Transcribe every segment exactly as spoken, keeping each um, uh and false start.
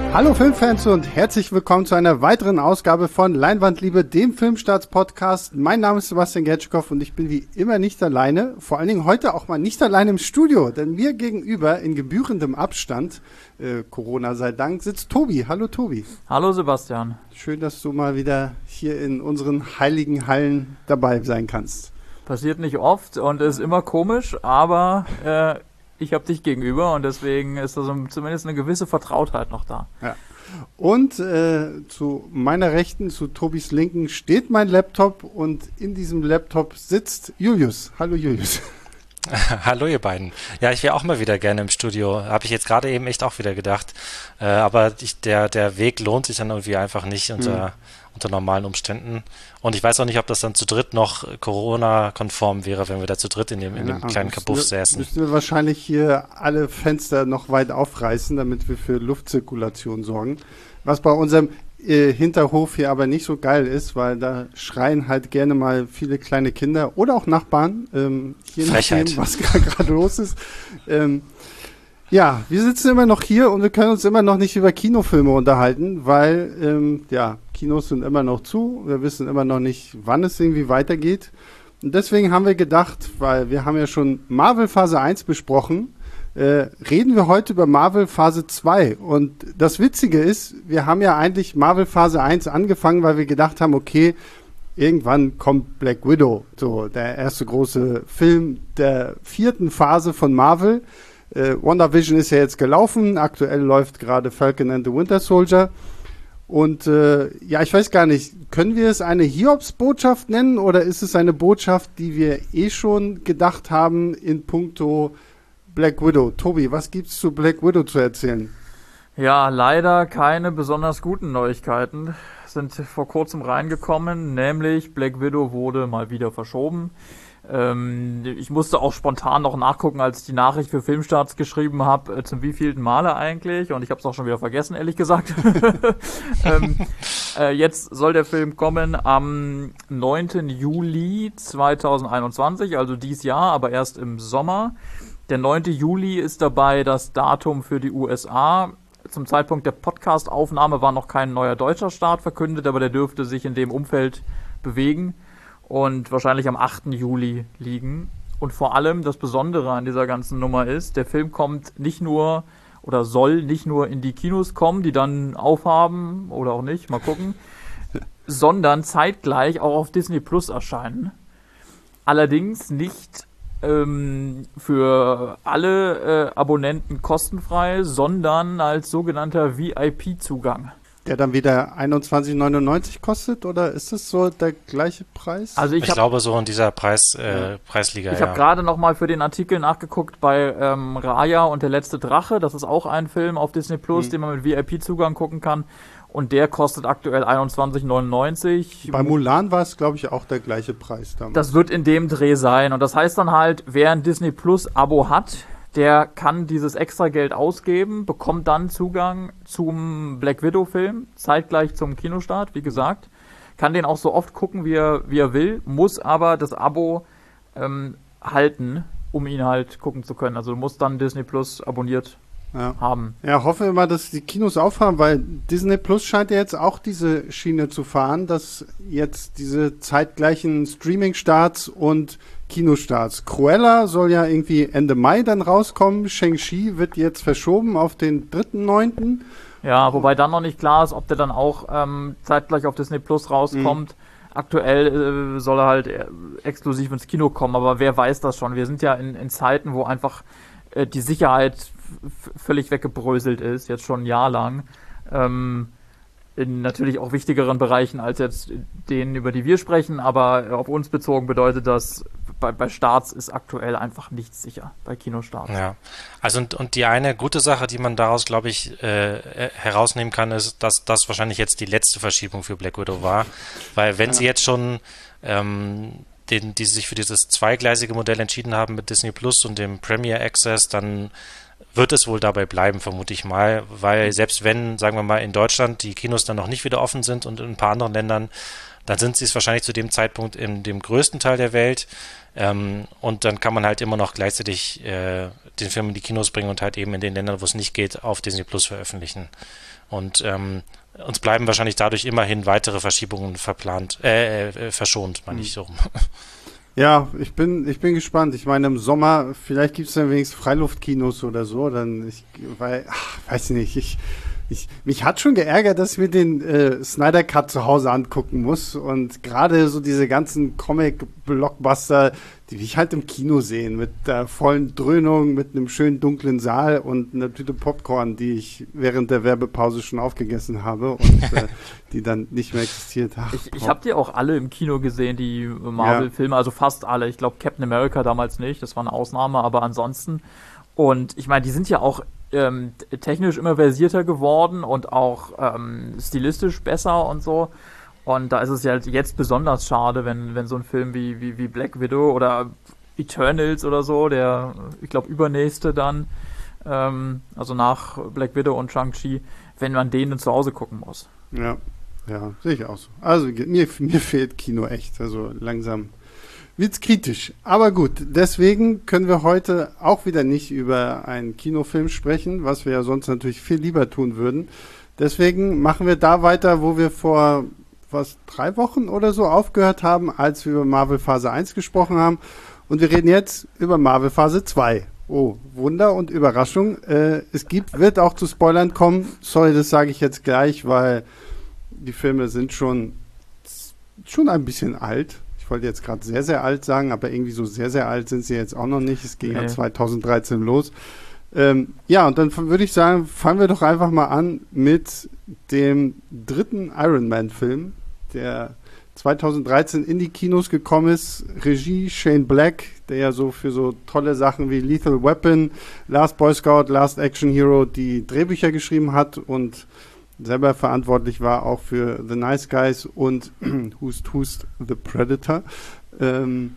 Hallo Filmfans und herzlich willkommen zu einer weiteren Ausgabe von Leinwandliebe, dem Filmstarts-Podcast. Mein Name ist Sebastian Gertschikow und ich bin wie immer nicht alleine, vor allen Dingen heute auch mal nicht alleine im Studio, denn mir gegenüber in gebührendem Abstand, äh, Corona sei Dank, sitzt Tobi. Hallo Tobi. Hallo Sebastian. Schön, dass du mal wieder hier in unseren heiligen Hallen dabei sein kannst. Passiert nicht oft und ist immer komisch, aber äh, ich habe dich gegenüber und deswegen ist da so zumindest eine gewisse Vertrautheit noch da. Ja. Und äh, zu meiner Rechten, zu Tobis Linken steht mein Laptop und in diesem Laptop sitzt Julius. Hallo Julius. Hallo ihr beiden. Ja, ich wäre auch mal wieder gerne im Studio. Habe ich jetzt gerade eben echt auch wieder gedacht. Äh, aber ich, der, der Weg lohnt sich dann irgendwie einfach nicht unter, mhm. unter normalen Umständen. Und ich weiß auch nicht, ob das dann zu dritt noch Corona-konform wäre, wenn wir da zu dritt in dem, in dem ja, kleinen Kabuff säßen. Müssen wir wahrscheinlich hier alle Fenster noch weit aufreißen, damit wir für Luftzirkulation sorgen. Was bei unserem äh, Hinterhof hier aber nicht so geil ist, weil da schreien halt gerne mal viele kleine Kinder oder auch Nachbarn, ähm, je nachdem, was gerade los ist. Ähm, ja, wir sitzen immer noch hier und wir können uns immer noch nicht über Kinofilme unterhalten, weil, ähm, ja, Kinos sind immer noch zu. Wir wissen immer noch nicht, wann es irgendwie weitergeht. Und deswegen haben wir gedacht, weil wir haben ja schon Marvel Phase eins besprochen, äh, reden wir heute über Marvel Phase zwei. Und das Witzige ist, wir haben ja eigentlich Marvel Phase eins angefangen, weil wir gedacht haben, okay, irgendwann kommt Black Widow, so der erste große Film der vierten Phase von Marvel. Äh, WandaVision ist ja jetzt gelaufen, aktuell läuft gerade Falcon and the Winter Soldier. Und äh, ja, ich weiß gar nicht, können wir es eine Hiobs-Botschaft nennen oder ist es eine Botschaft, die wir eh schon gedacht haben in puncto Black Widow? Tobi, was gibt's zu Black Widow zu erzählen? Ja, leider keine besonders guten Neuigkeiten sind vor kurzem reingekommen, nämlich Black Widow wurde mal wieder verschoben. Ähm, ich musste auch spontan noch nachgucken, als ich die Nachricht für Filmstarts geschrieben habe, äh, zum wievielten Male eigentlich, und ich habe es auch schon wieder vergessen, ehrlich gesagt. ähm, äh, jetzt soll der Film kommen am neunten Juli zweitausendeinundzwanzig, also dies Jahr, aber erst im Sommer. Der neunte Juli ist dabei das Datum für die U S A. Zum Zeitpunkt der Podcast-Aufnahme war noch kein neuer deutscher Start verkündet, aber der dürfte sich in dem Umfeld bewegen und wahrscheinlich am achten Juli liegen. Und vor allem das Besondere an dieser ganzen Nummer ist, der Film kommt nicht nur oder soll nicht nur in die Kinos kommen, die dann aufhaben oder auch nicht, mal gucken, sondern zeitgleich auch auf Disney Plus erscheinen. Allerdings nicht ähm, für alle äh, Abonnenten kostenfrei, sondern als sogenannter V I P-Zugang. Der dann wieder einundzwanzig neunundneunzig kostet, oder ist es so der gleiche Preis? Also ich, ich hab, glaube so in dieser Preis, äh, ja. Preisliga, Ich ja. habe gerade nochmal für den Artikel nachgeguckt bei ähm, Raya und der letzte Drache. Das ist auch ein Film auf Disney Plus, mhm. den man mit V I P-Zugang gucken kann. Und der kostet aktuell einundzwanzig neunundneunzig. Bei Mulan war es, glaube ich, auch der gleiche Preis damals. Das wird in dem Dreh sein. Und das heißt dann halt, wer ein Disney Plus-Abo hat, der kann dieses extra Geld ausgeben, bekommt dann Zugang zum Black Widow-Film, zeitgleich zum Kinostart, wie gesagt. Kann den auch so oft gucken, wie er, wie er will, muss aber das Abo ähm, halten, um ihn halt gucken zu können. Also du musst dann Disney Plus abonniert ja. haben. Ja, hoffen wir mal, dass die Kinos aufhaben, weil Disney Plus scheint ja jetzt auch diese Schiene zu fahren, dass jetzt diese zeitgleichen Streaming-Starts und Kinostarts. Cruella soll ja irgendwie Ende Mai dann rauskommen. Shang-Chi wird jetzt verschoben auf den dritten neunten Ja, wobei dann noch nicht klar ist, ob der dann auch ähm, zeitgleich auf Disney Plus rauskommt. Mhm. Aktuell äh, soll er halt äh, exklusiv ins Kino kommen, aber wer weiß das schon? Wir sind ja in, in Zeiten, wo einfach äh, die Sicherheit f- völlig weggebröselt ist, jetzt schon ein Jahr lang. Ähm, in natürlich auch wichtigeren Bereichen als jetzt denen, über die wir sprechen, aber auf uns bezogen bedeutet das, bei, bei Starts ist aktuell einfach nichts sicher, bei Kinostarts. Ja, also und, und die eine gute Sache, die man daraus, glaube ich, äh, herausnehmen kann, ist, dass das wahrscheinlich jetzt die letzte Verschiebung für Black Widow war, weil wenn ja. sie jetzt schon ähm, den, die sich für dieses zweigleisige Modell entschieden haben mit Disney Plus und dem Premier Access, dann wird es wohl dabei bleiben, vermute ich mal, weil selbst wenn, sagen wir mal, in Deutschland die Kinos dann noch nicht wieder offen sind und in ein paar anderen Ländern, dann sind sie es wahrscheinlich zu dem Zeitpunkt in dem größten Teil der Welt. Ähm, und dann kann man halt immer noch gleichzeitig äh, den Film in die Kinos bringen und halt eben in den Ländern, wo es nicht geht, auf Disney Plus veröffentlichen. Und ähm, uns bleiben wahrscheinlich dadurch immerhin weitere Verschiebungen verplant, äh, äh verschont, meine ich so rum. Ja, ich bin, ich bin gespannt. Ich meine, im Sommer, vielleicht gibt es dann wenigstens Freiluftkinos oder so, dann, ich, weil, ach, weiß nicht, ich, ich, mich hat schon geärgert, dass ich mir den äh, Snyder Cut zu Hause angucken muss und gerade so diese ganzen Comic-Blockbuster, die will ich halt im Kino sehen, mit der vollen Dröhnung, mit einem schönen dunklen Saal und einer Tüte Popcorn, die ich während der Werbepause schon aufgegessen habe und äh, die dann nicht mehr existiert haben. Ich, ich habe die auch alle im Kino gesehen, die Marvel-Filme, ja. Also fast alle. Ich glaube, Captain America damals nicht, das war eine Ausnahme, aber ansonsten. Und ich meine, die sind ja auch ähm, technisch immer versierter geworden und auch ähm, stilistisch besser und so. Und da ist es ja jetzt besonders schade, wenn, wenn so ein Film wie, wie, wie Black Widow oder Eternals oder so, der, ich glaube, übernächste dann, ähm, also nach Black Widow und Shang-Chi, wenn man den zu Hause gucken muss. Ja, ja, sehe ich auch so. Also mir, mir fehlt Kino echt, also langsam wird's kritisch. Aber gut, deswegen können wir heute auch wieder nicht über einen Kinofilm sprechen, was wir ja sonst natürlich viel lieber tun würden. Deswegen machen wir da weiter, wo wir vor was, drei Wochen oder so aufgehört haben, als wir über Marvel Phase eins gesprochen haben. Und wir reden jetzt über Marvel Phase zwei. Oh, Wunder und Überraschung. Äh, es gibt, wird auch zu Spoilern kommen. Sorry, das sage ich jetzt gleich, weil die Filme sind schon, schon ein bisschen alt. Ich wollte jetzt gerade sehr, sehr alt sagen, aber irgendwie so sehr, sehr alt sind sie jetzt auch noch nicht. Es ging ja zwanzig dreizehn los. Ähm, ja, und dann würde ich sagen, fangen wir doch einfach mal an mit dem dritten Iron Man-Film, der zwanzig dreizehn in die Kinos gekommen ist. Regie Shane Black, der ja so für so tolle Sachen wie Lethal Weapon, Last Boy Scout, Last Action Hero die Drehbücher geschrieben hat und selber verantwortlich war auch für The Nice Guys und Hust Hust The Predator. Ähm,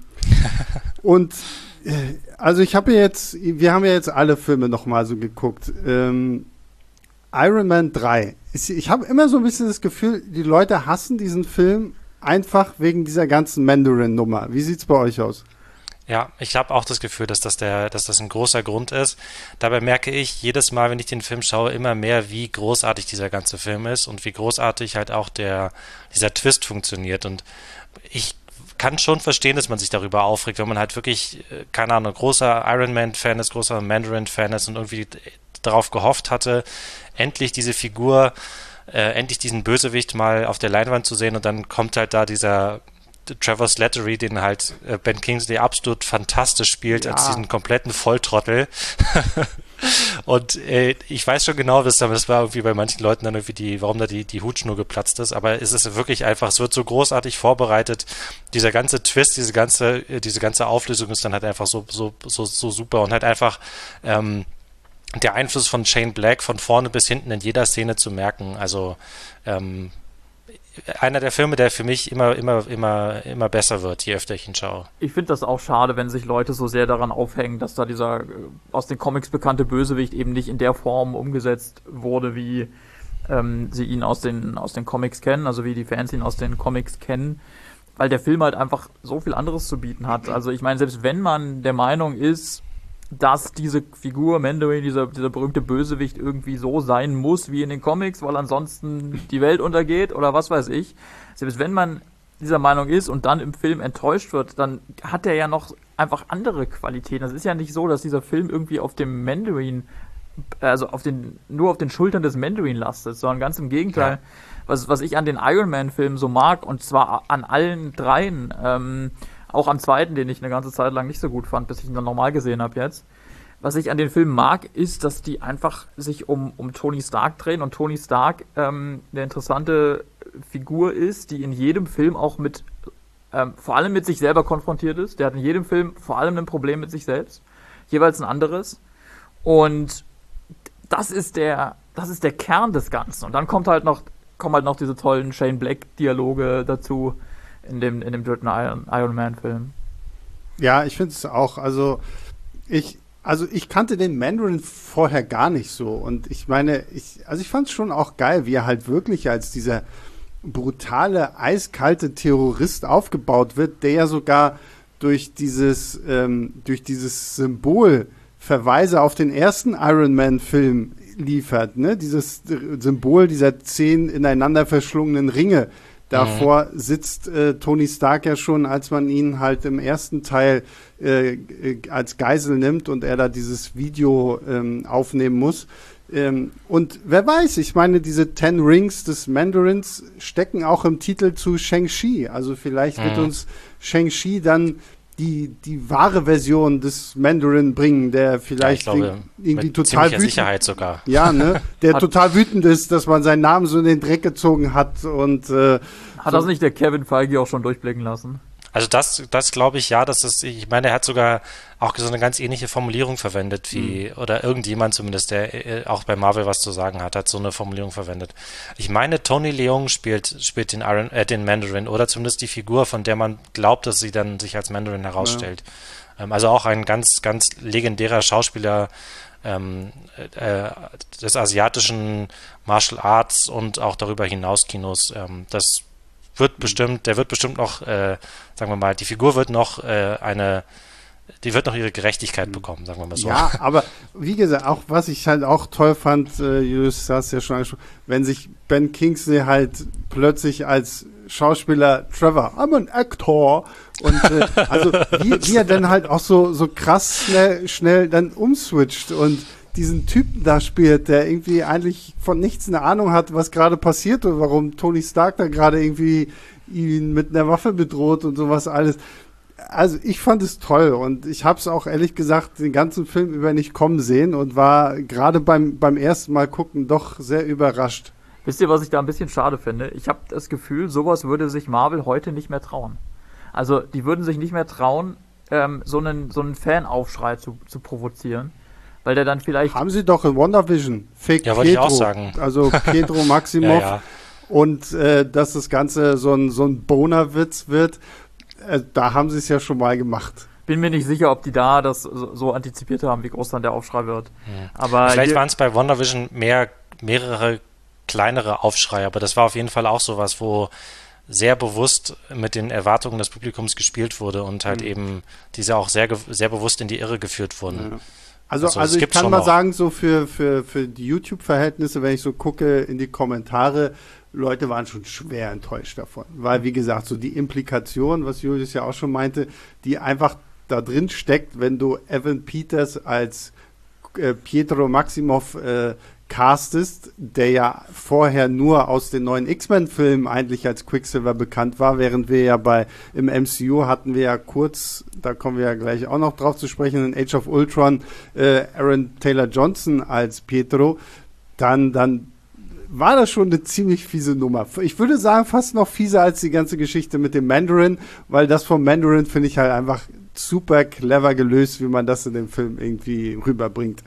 und äh, also ich habe jetzt, wir haben ja jetzt alle Filme nochmal so geguckt. Ähm, Iron Man drei. Ich, ich habe immer so ein bisschen das Gefühl, die Leute hassen diesen Film einfach wegen dieser ganzen Mandarin-Nummer. Wie sieht's bei euch aus? Ja, ich habe auch das Gefühl, dass das, der, dass das ein großer Grund ist. Dabei merke ich jedes Mal, wenn ich den Film schaue, immer mehr, wie großartig dieser ganze Film ist und wie großartig halt auch der, dieser Twist funktioniert. Und ich kann schon verstehen, dass man sich darüber aufregt, wenn man halt wirklich, keine Ahnung, großer Iron Man-Fan ist, großer Mandarin-Fan ist und irgendwie darauf gehofft hatte, endlich diese Figur, äh, endlich diesen Bösewicht mal auf der Leinwand zu sehen und dann kommt halt da dieser Trevor Slattery, den halt äh, Ben Kingsley absolut fantastisch spielt, ja, als diesen kompletten Volltrottel. Und äh, ich weiß schon genau, dass das war irgendwie bei manchen Leuten dann irgendwie die, warum da die, die Hutschnur geplatzt ist, aber es ist wirklich einfach, es wird so großartig vorbereitet. Dieser ganze Twist, diese ganze, diese ganze Auflösung ist dann halt einfach so, so, so, so super und halt einfach ähm, der Einfluss von Shane Black von vorne bis hinten in jeder Szene zu merken. Also ähm, einer der Filme, der für mich immer, immer, immer, immer besser wird, je öfter ich ihn schaue. Ich finde das auch schade, wenn sich Leute so sehr daran aufhängen, dass da dieser äh, aus den Comics bekannte Bösewicht eben nicht in der Form umgesetzt wurde, wie ähm, sie ihn aus den, aus den Comics kennen, also wie die Fans ihn aus den Comics kennen, weil der Film halt einfach so viel anderes zu bieten hat. Also ich meine, selbst wenn man der Meinung ist, dass diese Figur Mandarin, dieser, dieser berühmte Bösewicht irgendwie so sein muss wie in den Comics, weil ansonsten die Welt untergeht oder was weiß ich. Selbst wenn man dieser Meinung ist und dann im Film enttäuscht wird, dann hat er ja noch einfach andere Qualitäten. Es ist ja nicht so, dass dieser Film irgendwie auf dem Mandarin, also auf den, nur auf den Schultern des Mandarin lastet, sondern ganz im Gegenteil. Ja. Was, was ich an den Iron Man-Filmen so mag, und zwar an allen dreien, ähm, auch am zweiten, den ich eine ganze Zeit lang nicht so gut fand, bis ich ihn dann nochmal gesehen habe jetzt. Was ich an den Filmen mag, ist, dass die einfach sich um, um Tony Stark drehen und Tony Stark ähm, eine interessante Figur ist, die in jedem Film auch mit, ähm, vor allem mit sich selber konfrontiert ist. Der hat in jedem Film vor allem ein Problem mit sich selbst, jeweils ein anderes. Und das ist der, das ist der Kern des Ganzen. Und dann kommt halt noch, kommen halt noch diese tollen Shane Black-Dialoge dazu, in dem, in dem dritten Iron, Iron Man-Film. Ja, ich finde es auch. Also ich, also ich kannte den Mandarin vorher gar nicht so. Und ich meine, ich, also ich fand es schon auch geil, wie er halt wirklich als dieser brutale, eiskalte Terrorist aufgebaut wird, der ja sogar durch dieses, ähm, durch dieses Symbol Verweise auf den ersten Iron Man-Film liefert, ne? Dieses Symbol dieser zehn ineinander verschlungenen Ringe. Davor mhm. sitzt äh, Tony Stark ja schon, als man ihn halt im ersten Teil äh, als Geisel nimmt und er da dieses Video ähm, aufnehmen muss. Ähm, und wer weiß, ich meine, diese Ten Rings des Mandarins stecken auch im Titel zu Shang-Chi. Also vielleicht mhm. wird uns Shang-Chi dann die, die wahre Version des Mandarin bringen, der vielleicht ja, ich glaube, irgendwie mit total wütend, Sicherheit sogar. Ja, ne, der total wütend ist, dass man seinen Namen so in den Dreck gezogen hat und äh, hat so. das nicht der Kevin Feige auch schon durchblicken lassen? Also das, das glaube ich, ja, das ist, ich meine, er hat sogar auch so eine ganz ähnliche Formulierung verwendet wie, mhm. oder irgendjemand zumindest, der auch bei Marvel was zu sagen hat, hat so eine Formulierung verwendet. Ich meine, Tony Leung spielt, spielt den Iron, äh, den Mandarin oder zumindest die Figur, von der man glaubt, dass sie dann sich als Mandarin herausstellt. Ja. Ähm, also auch ein ganz, ganz legendärer Schauspieler ähm, äh, des asiatischen Martial Arts und auch darüber hinaus Kinos. Ähm, das wird bestimmt, der wird bestimmt noch, äh, sagen wir mal, die Figur wird noch äh, eine, die wird noch ihre Gerechtigkeit bekommen, sagen wir mal so. Ja, aber wie gesagt, auch was ich halt auch toll fand, äh, Julius hast ja schon angesprochen, wenn sich Ben Kingsley halt plötzlich als Schauspieler Trevor, I'm an actor und äh, also wie, wie er dann halt auch so so krass schnell schnell dann umswitcht und diesen Typen da spielt, der irgendwie eigentlich von nichts eine Ahnung hat, was gerade passiert und warum Tony Stark da gerade irgendwie ihn mit einer Waffe bedroht und sowas alles. Also ich fand es toll und ich habe es auch ehrlich gesagt den ganzen Film über nicht kommen sehen und war gerade beim, beim ersten Mal gucken doch sehr überrascht. Wisst ihr, was ich da ein bisschen schade finde? Ich habe das Gefühl, sowas würde sich Marvel heute nicht mehr trauen. Also die würden sich nicht mehr trauen, ähm, so einen, so einen Fanaufschrei zu, zu provozieren. Weil der dann vielleicht... Haben sie doch in WandaVision. Fake ja, wollte ich auch sagen. Also Pedro Maximoff. ja, ja. Und äh, dass das Ganze so ein, so ein Boner-Witz wird, äh, da haben sie es ja schon mal gemacht. Bin mir nicht sicher, ob die da das so, so antizipiert haben, wie groß dann der Aufschrei wird. Hm. Aber vielleicht waren es bei WandaVision mehr, mehrere kleinere Aufschrei, aber das war auf jeden Fall auch sowas, wo sehr bewusst mit den Erwartungen des Publikums gespielt wurde und halt mhm. eben diese auch sehr, sehr bewusst in die Irre geführt wurden. Ja. Also, also, also ich kann mal noch. sagen, so für, für, für die YouTube-Verhältnisse, wenn ich so gucke in die Kommentare, Leute waren schon schwer enttäuscht davon. Weil, wie gesagt, so die Implikation, was Julius ja auch schon meinte, die einfach da drin steckt, wenn du Evan Peters als äh, Pietro Maximoff äh, castest, der ja vorher nur aus den neuen X-Men-Filmen eigentlich als Quicksilver bekannt war, während wir ja bei im M C U hatten wir ja kurz, da kommen wir ja gleich auch noch drauf zu sprechen, in Age of Ultron äh, Aaron Taylor Johnson als Pietro, dann, dann war das schon eine ziemlich fiese Nummer. Ich würde sagen, fast noch fieser als die ganze Geschichte mit dem Mandarin, weil das vom Mandarin finde ich halt einfach super clever gelöst, wie man das in dem Film irgendwie rüberbringt.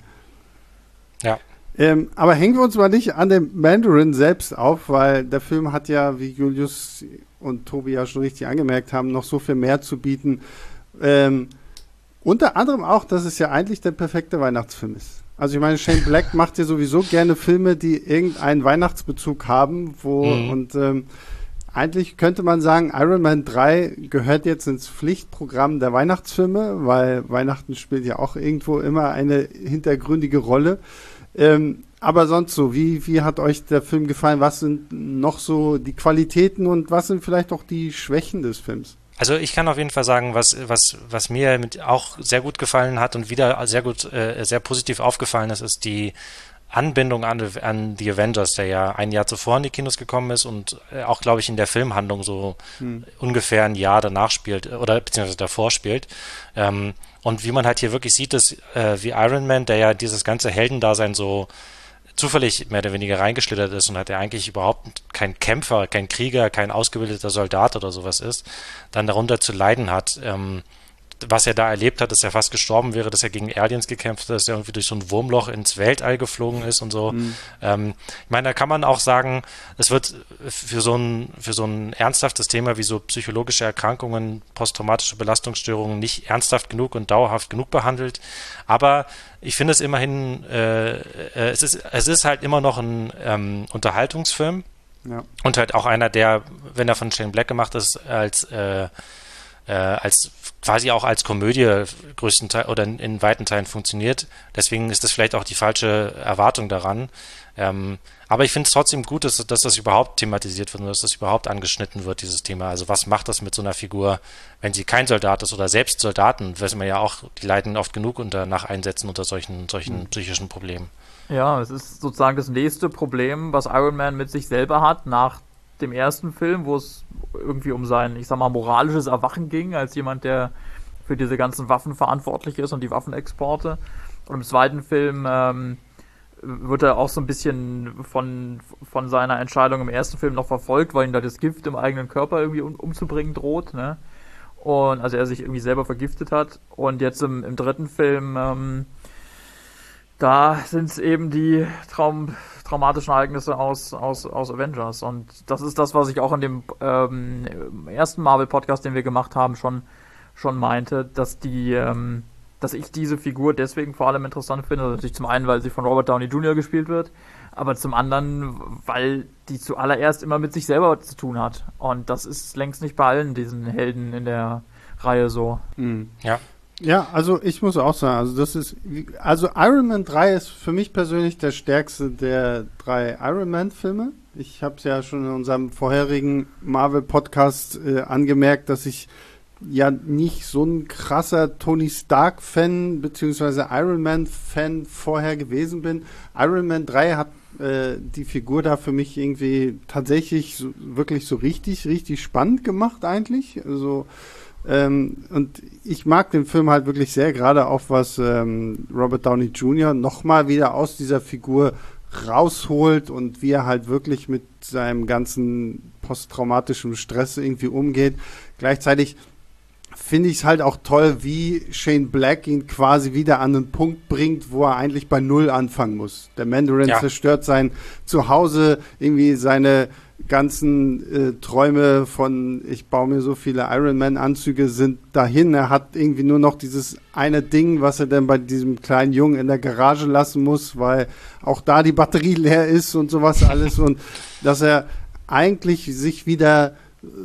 Ja. Ähm, aber hängen wir uns mal nicht an dem Mandarin selbst auf, weil der Film hat ja, wie Julius und Tobi ja schon richtig angemerkt haben, noch so viel mehr zu bieten. Ähm, unter anderem auch, dass es ja eigentlich der perfekte Weihnachtsfilm ist. Also ich meine, Shane Black macht ja sowieso gerne Filme, die irgendeinen Weihnachtsbezug haben, wo mhm. und ähm, eigentlich könnte man sagen, Iron Man drei gehört jetzt ins Pflichtprogramm der Weihnachtsfilme, weil Weihnachten spielt ja auch irgendwo immer eine hintergründige Rolle. Ähm, aber sonst so, wie, wie hat euch der Film gefallen? Was sind noch so die Qualitäten und was sind vielleicht auch die Schwächen des Films? Also ich kann auf jeden Fall sagen, was, was, was mir mit auch sehr gut gefallen hat und wieder sehr gut, äh, sehr positiv aufgefallen ist, ist die Anbindung an, an die Avengers, der ja ein Jahr zuvor in die Kinos gekommen ist und auch, glaube ich, in der Filmhandlung so hm. ungefähr ein Jahr danach spielt oder beziehungsweise davor spielt. Ähm, und wie man halt hier wirklich sieht, dass äh, wie Iron Man, der ja dieses ganze Heldendasein so zufällig mehr oder weniger reingeschlittert ist und hat er eigentlich überhaupt kein Kämpfer, kein Krieger, kein ausgebildeter Soldat oder sowas ist, dann darunter zu leiden hat. Ähm, was er da erlebt hat, dass er fast gestorben wäre, dass er gegen Aliens gekämpft hat, dass er irgendwie durch so ein Wurmloch ins Weltall geflogen ist und so. Mhm. Ähm, ich meine, da kann man auch sagen, es wird für so ein, für so ein ernsthaftes Thema wie so psychologische Erkrankungen, posttraumatische Belastungsstörungen nicht ernsthaft genug und dauerhaft genug behandelt. Aber ich finde es immerhin, äh, äh, es ist, es ist halt immer noch ein ähm, Unterhaltungsfilm. Ja. Und halt auch einer, der, wenn er von Shane Black gemacht ist, als äh, äh, als quasi auch als Komödie größtenteils oder in, in weiten Teilen funktioniert. Deswegen ist das vielleicht auch die falsche Erwartung daran. Ähm, aber ich finde es trotzdem gut, dass, dass das überhaupt thematisiert wird und dass das überhaupt angeschnitten wird, dieses Thema. Also was macht das mit so einer Figur, wenn sie kein Soldat ist oder selbst Soldaten, wissen wir ja auch, die leiden oft genug unter nach Einsätzen unter solchen, solchen mhm. psychischen Problemen. Ja, es ist sozusagen das nächste Problem, was Iron Man mit sich selber hat, nach dem ersten Film, wo es irgendwie um sein, ich sag mal, moralisches Erwachen ging, als jemand, der für diese ganzen Waffen verantwortlich ist und die Waffenexporte. Und im zweiten Film ähm, wird er auch so ein bisschen von, von seiner Entscheidung im ersten Film noch verfolgt, weil ihn da das Gift im eigenen Körper irgendwie um, umzubringen droht, ne? Und also er sich irgendwie selber vergiftet hat. Und jetzt im, im dritten Film ähm, da sind es eben die Traum, traumatischen Ereignisse aus, aus, aus Avengers. Und das ist das, was ich auch in dem ähm, ersten Marvel-Podcast, den wir gemacht haben, schon, schon meinte, dass die, ähm, dass ich diese Figur deswegen vor allem interessant finde. Also natürlich zum einen, weil sie von Robert Downey Junior gespielt wird, aber zum anderen, weil die zuallererst immer mit sich selber zu tun hat. Und das ist längst nicht bei allen diesen Helden in der Reihe so. Mhm. Ja. Ja, also ich muss auch sagen, also das ist, also Iron Man drei ist für mich persönlich der stärkste der drei Iron Man Filme. Ich habe es ja schon in unserem vorherigen Marvel-Podcast äh, angemerkt, dass ich ja nicht so ein krasser Tony Stark-Fan beziehungsweise Iron Man-Fan vorher gewesen bin. Iron Man drei hat äh, die Figur da für mich irgendwie tatsächlich so, wirklich so richtig, richtig spannend gemacht eigentlich. Also Ähm, und ich mag den Film halt wirklich sehr, gerade auch was ähm, Robert Downey Junior nochmal wieder aus dieser Figur rausholt und wie er halt wirklich mit seinem ganzen posttraumatischen Stress irgendwie umgeht. Gleichzeitig finde ich es halt auch toll, wie Shane Black ihn quasi wieder an einen Punkt bringt, wo er eigentlich bei Null anfangen muss. Der Mandarin ja. zerstört sein Zuhause, irgendwie seine ganzen äh, Träume von ich baue mir so viele Iron-Man-Anzüge sind dahin. Er hat irgendwie nur noch dieses eine Ding, was er dann bei diesem kleinen Jungen in der Garage lassen muss, weil auch da die Batterie leer ist und sowas alles. Und dass er eigentlich sich wieder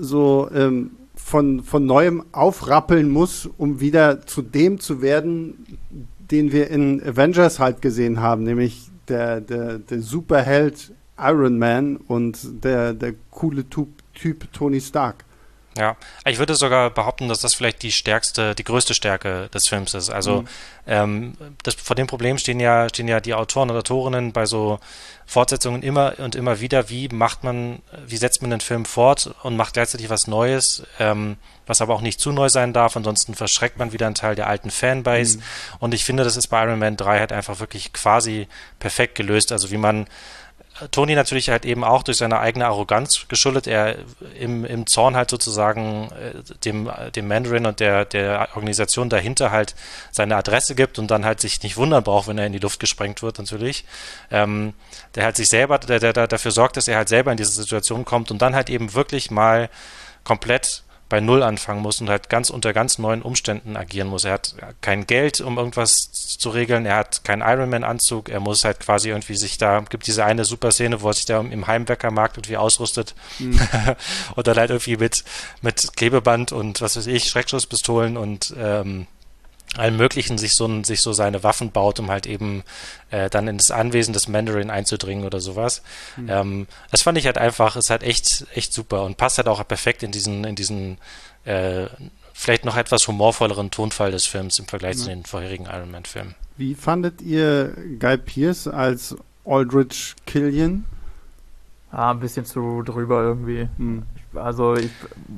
so ähm, von, von Neuem aufrappeln muss, um wieder zu dem zu werden, den wir in Avengers halt gesehen haben, nämlich der, der, der Superheld Iron Man und der, der coole Typ, Typ Tony Stark. Ja, ich würde sogar behaupten, dass das vielleicht die stärkste, die größte Stärke des Films ist. Also mhm. ähm, das, vor dem Problem stehen ja, stehen ja die Autoren und Autorinnen bei so Fortsetzungen immer und immer wieder, wie macht man, wie setzt man den Film fort und macht gleichzeitig was Neues, ähm, was aber auch nicht zu neu sein darf, ansonsten verschreckt man wieder einen Teil der alten Fanbase. Mhm. Und ich finde, das ist bei Iron Man drei halt einfach wirklich quasi perfekt gelöst. Also wie man Tony natürlich halt eben auch durch seine eigene Arroganz geschuldet, er im, im Zorn halt sozusagen äh, dem, dem Mandarin und der, der Organisation dahinter halt seine Adresse gibt und dann halt sich nicht wundern braucht, wenn er in die Luft gesprengt wird natürlich. Ähm, der halt sich selber, der, der, der dafür sorgt, dass er halt selber in diese Situation kommt und dann halt eben wirklich mal komplett bei Null anfangen muss und halt ganz unter ganz neuen Umständen agieren muss. Er hat kein Geld, um irgendwas zu regeln, er hat keinen Ironman-Anzug, er muss halt quasi irgendwie sich da, gibt diese eine super Szene, wo er sich da im Heimwerkermarkt irgendwie ausrüstet mhm. und dann halt irgendwie mit, mit Klebeband und was weiß ich, Schreckschusspistolen und ähm, allem Möglichen sich so, ein, sich so seine Waffen baut, um halt eben äh, dann in das Anwesen des Mandarin einzudringen oder sowas. Mhm. Ähm, das fand ich halt einfach, ist halt echt, echt super und passt halt auch perfekt in diesen, in diesen äh, vielleicht noch etwas humorvolleren Tonfall des Films im Vergleich mhm. zu den vorherigen Iron Man-Filmen. Wie fandet ihr Guy Pearce als Aldrich Killian? Ah, ein bisschen zu drüber irgendwie. Mhm. Also ich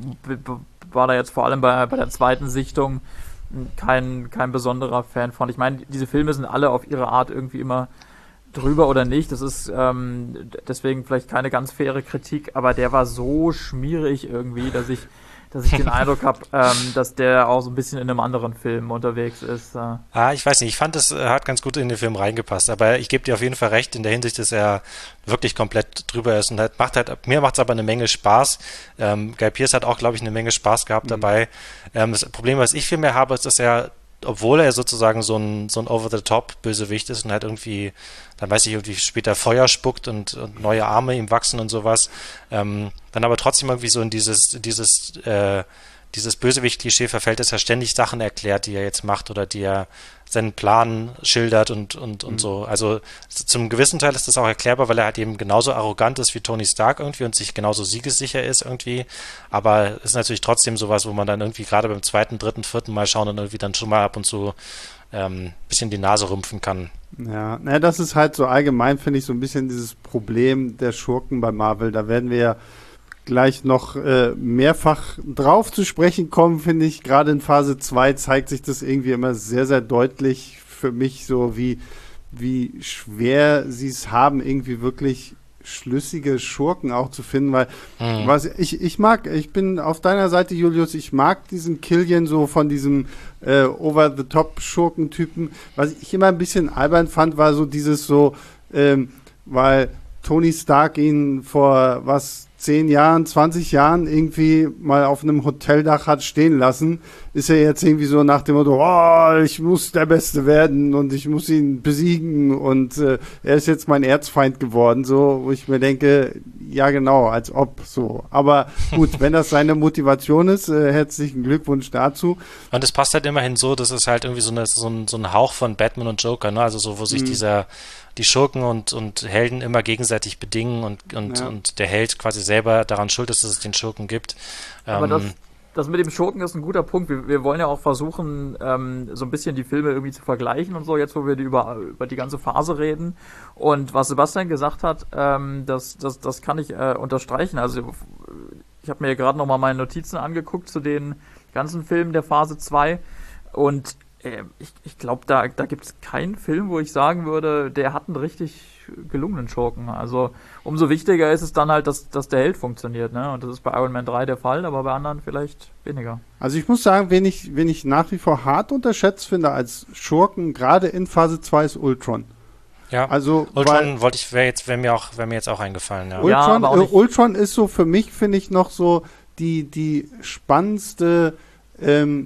war da jetzt vor allem bei, bei der zweiten Sichtung kein, kein besonderer Fan von. Ich meine, diese Filme sind alle auf ihre Art irgendwie immer drüber oder nicht. Das ist ähm, deswegen vielleicht keine ganz faire Kritik, aber der war so schmierig irgendwie, dass ich, dass ich den Eindruck habe, ähm, dass der auch so ein bisschen in einem anderen Film unterwegs ist. Äh. Ah, ich weiß nicht. Ich fand, es hat ganz gut in den Film reingepasst, aber ich gebe dir auf jeden Fall recht in der Hinsicht, dass er wirklich komplett drüber ist und halt macht halt, mir macht es aber eine Menge Spaß. Ähm, Guy Pearce hat auch, glaube ich, eine Menge Spaß gehabt mhm. dabei. Ähm, das Problem, was ich viel mehr habe, ist, dass er obwohl er sozusagen so ein, so ein Over-the-Top-Bösewicht ist und halt irgendwie, dann weiß ich, irgendwie später Feuer spuckt und, und neue Arme ihm wachsen und sowas, ähm, dann aber trotzdem irgendwie so in dieses, dieses, äh, dieses Bösewicht-Klischee verfällt, dass er ständig Sachen erklärt, die er jetzt macht oder die er seinen Plan schildert und, und, und mhm. so. Also zum gewissen Teil ist das auch erklärbar, weil er halt eben genauso arrogant ist wie Tony Stark irgendwie und sich genauso siegessicher ist irgendwie. Aber es ist natürlich trotzdem sowas, wo man dann irgendwie gerade beim zweiten, dritten, vierten Mal schauen und irgendwie dann schon mal ab und zu ein ähm, bisschen die Nase rümpfen kann. Ja, naja, das ist halt so allgemein, finde ich, so ein bisschen dieses Problem der Schurken bei Marvel. Da werden wir ja gleich noch äh, mehrfach drauf zu sprechen kommen, finde ich. Gerade in Phase zwei zeigt sich das irgendwie immer sehr, sehr deutlich für mich so, wie, wie schwer sie es haben, irgendwie wirklich schlüssige Schurken auch zu finden, weil mhm. was ich, ich mag, ich bin auf deiner Seite, Julius, ich mag diesen Killian so von diesem äh, Over-the-Top-Schurkentypen. Was ich immer ein bisschen albern fand, war so dieses so, ähm, weil Tony Stark ihn vor was zehn Jahren, zwanzig Jahren irgendwie mal auf einem Hoteldach hat stehen lassen, ist er jetzt irgendwie so nach dem Motto, oh, ich muss der Beste werden und ich muss ihn besiegen und äh, er ist jetzt mein Erzfeind geworden, so, wo ich mir denke, ja genau, als ob, so. Aber gut, wenn das seine Motivation ist, äh, herzlichen Glückwunsch dazu. Und es passt halt immerhin so, dass es halt irgendwie so, eine, so, ein, so ein Hauch von Batman und Joker, ne? Also so, wo sich mhm. dieser die Schurken und, und Helden immer gegenseitig bedingen und, und, ja. und der Held quasi selber daran schuld ist, dass es den Schurken gibt. Aber ähm, das, das mit dem Schurken ist ein guter Punkt. Wir, wir wollen ja auch versuchen, ähm, so ein bisschen die Filme irgendwie zu vergleichen und so, jetzt wo wir die über, über die ganze Phase reden. Und was Sebastian gesagt hat, ähm, das, das, das kann ich äh, unterstreichen. Also ich habe mir gerade nochmal meine Notizen angeguckt zu den ganzen Filmen der Phase zwei und Ich, ich glaube, da, da gibt es keinen Film, wo ich sagen würde, der hat einen richtig gelungenen Schurken. Also umso wichtiger ist es dann halt, dass, dass der Held funktioniert. Ne? Und das ist bei Iron Man drei der Fall, aber bei anderen vielleicht weniger. Also ich muss sagen, wen ich, wen ich nach wie vor hart unterschätzt finde als Schurken, gerade in Phase zwei, ist Ultron. Ja, also, Ultron wollte ich, wäre jetzt, wäre mir auch, wäre mir jetzt auch eingefallen. Ja. Ultron, ja, äh, Ultron ist so für mich, finde ich, noch so die, die spannendste ähm,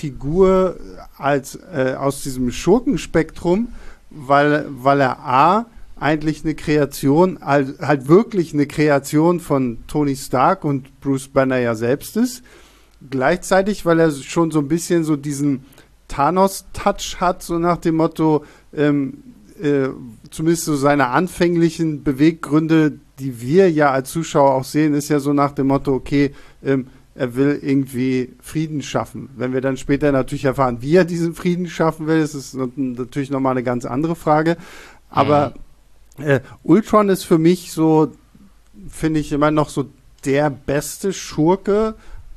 Figur als äh, aus diesem Schurkenspektrum, weil, weil er A, eigentlich eine Kreation, halt, halt wirklich eine Kreation von Tony Stark und Bruce Banner ja selbst ist. Gleichzeitig, weil er schon so ein bisschen so diesen Thanos-Touch hat, so nach dem Motto, ähm, äh, zumindest so seine anfänglichen Beweggründe, die wir ja als Zuschauer auch sehen, ist ja so nach dem Motto, okay, ähm, er will irgendwie Frieden schaffen. Wenn wir dann später natürlich erfahren, wie er diesen Frieden schaffen will, ist es natürlich nochmal eine ganz andere Frage. Aber mhm. äh, Ultron ist für mich so, finde ich immer noch so der beste Schurke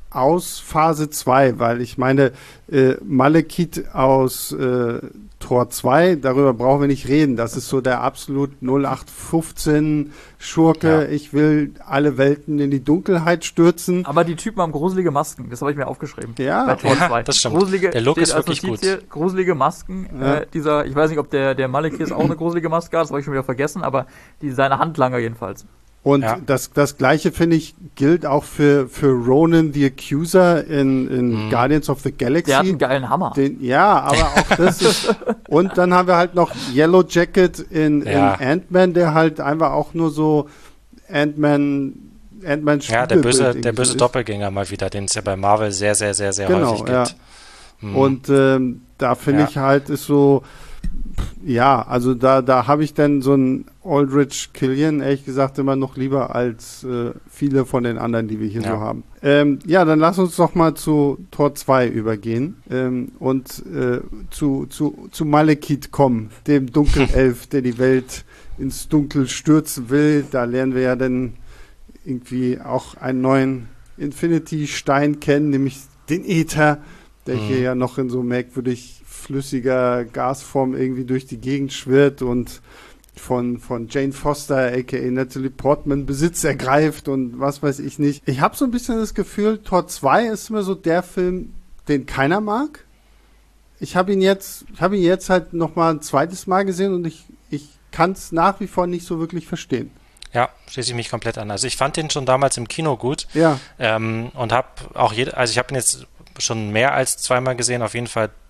aus Phase zwei, weil ich meine, äh, Malekith aus äh, Tor zwei, darüber brauchen wir nicht reden. Das ist so der absolut null acht fünfzehn Schurke. Ja. Ich will alle Welten in die Dunkelheit stürzen. Aber die Typen haben gruselige Masken, das habe ich mir aufgeschrieben. Ja, bei Tor zwei. Ja, das stimmt. Gruselige, der Look ist wirklich gut. Hier, gruselige Masken. Ja. Äh, dieser, ich weiß nicht, ob der, der Malekith auch eine gruselige Maske hat, das habe ich schon wieder vergessen, aber die, seine Handlanger jedenfalls. Und ja. das, das Gleiche, finde ich, gilt auch für, für Ronan the Accuser in, in mhm. Guardians of the Galaxy. Der hat einen geilen Hammer. Den, ja, aber auch das ist... Und dann haben wir halt noch Yellow Jacket in, ja. in Ant-Man, der halt einfach auch nur so Ant-Man... Ant-Man ja, der böse, der böse Doppelgänger mal wieder, den es ja bei Marvel sehr, sehr, sehr, sehr genau, häufig gibt. Ja. Mhm. Und ähm, da finde ja. ich halt, ist so... Ja, also da, da habe ich dann so einen Aldrich Killian, ehrlich gesagt, immer noch lieber als äh, viele von den anderen, die wir hier ja. so haben. Ähm, ja, dann lass uns doch mal zu Tor zwei übergehen ähm, und äh, zu, zu, zu Malekith kommen, dem Dunkelelf, der die Welt ins Dunkel stürzen will. Da lernen wir ja dann irgendwie auch einen neuen Infinity-Stein kennen, nämlich den Äther, der mhm. hier ja noch in so merkwürdig flüssiger Gasform irgendwie durch die Gegend schwirrt und von, von Jane Foster, aka Natalie Portman, Besitz ergreift und was weiß ich nicht. Ich habe so ein bisschen das Gefühl, Tor zwei ist immer so der Film, den keiner mag. Ich habe ihn jetzt, ich habe ihn jetzt halt noch mal ein zweites Mal gesehen und ich, ich kann es nach wie vor nicht so wirklich verstehen. Ja, schließe ich mich komplett an. Also ich fand den schon damals im Kino gut. Ja. Ähm, und habe auch jede, also ich habe ihn jetzt schon mehr als zweimal gesehen, auf jeden Fall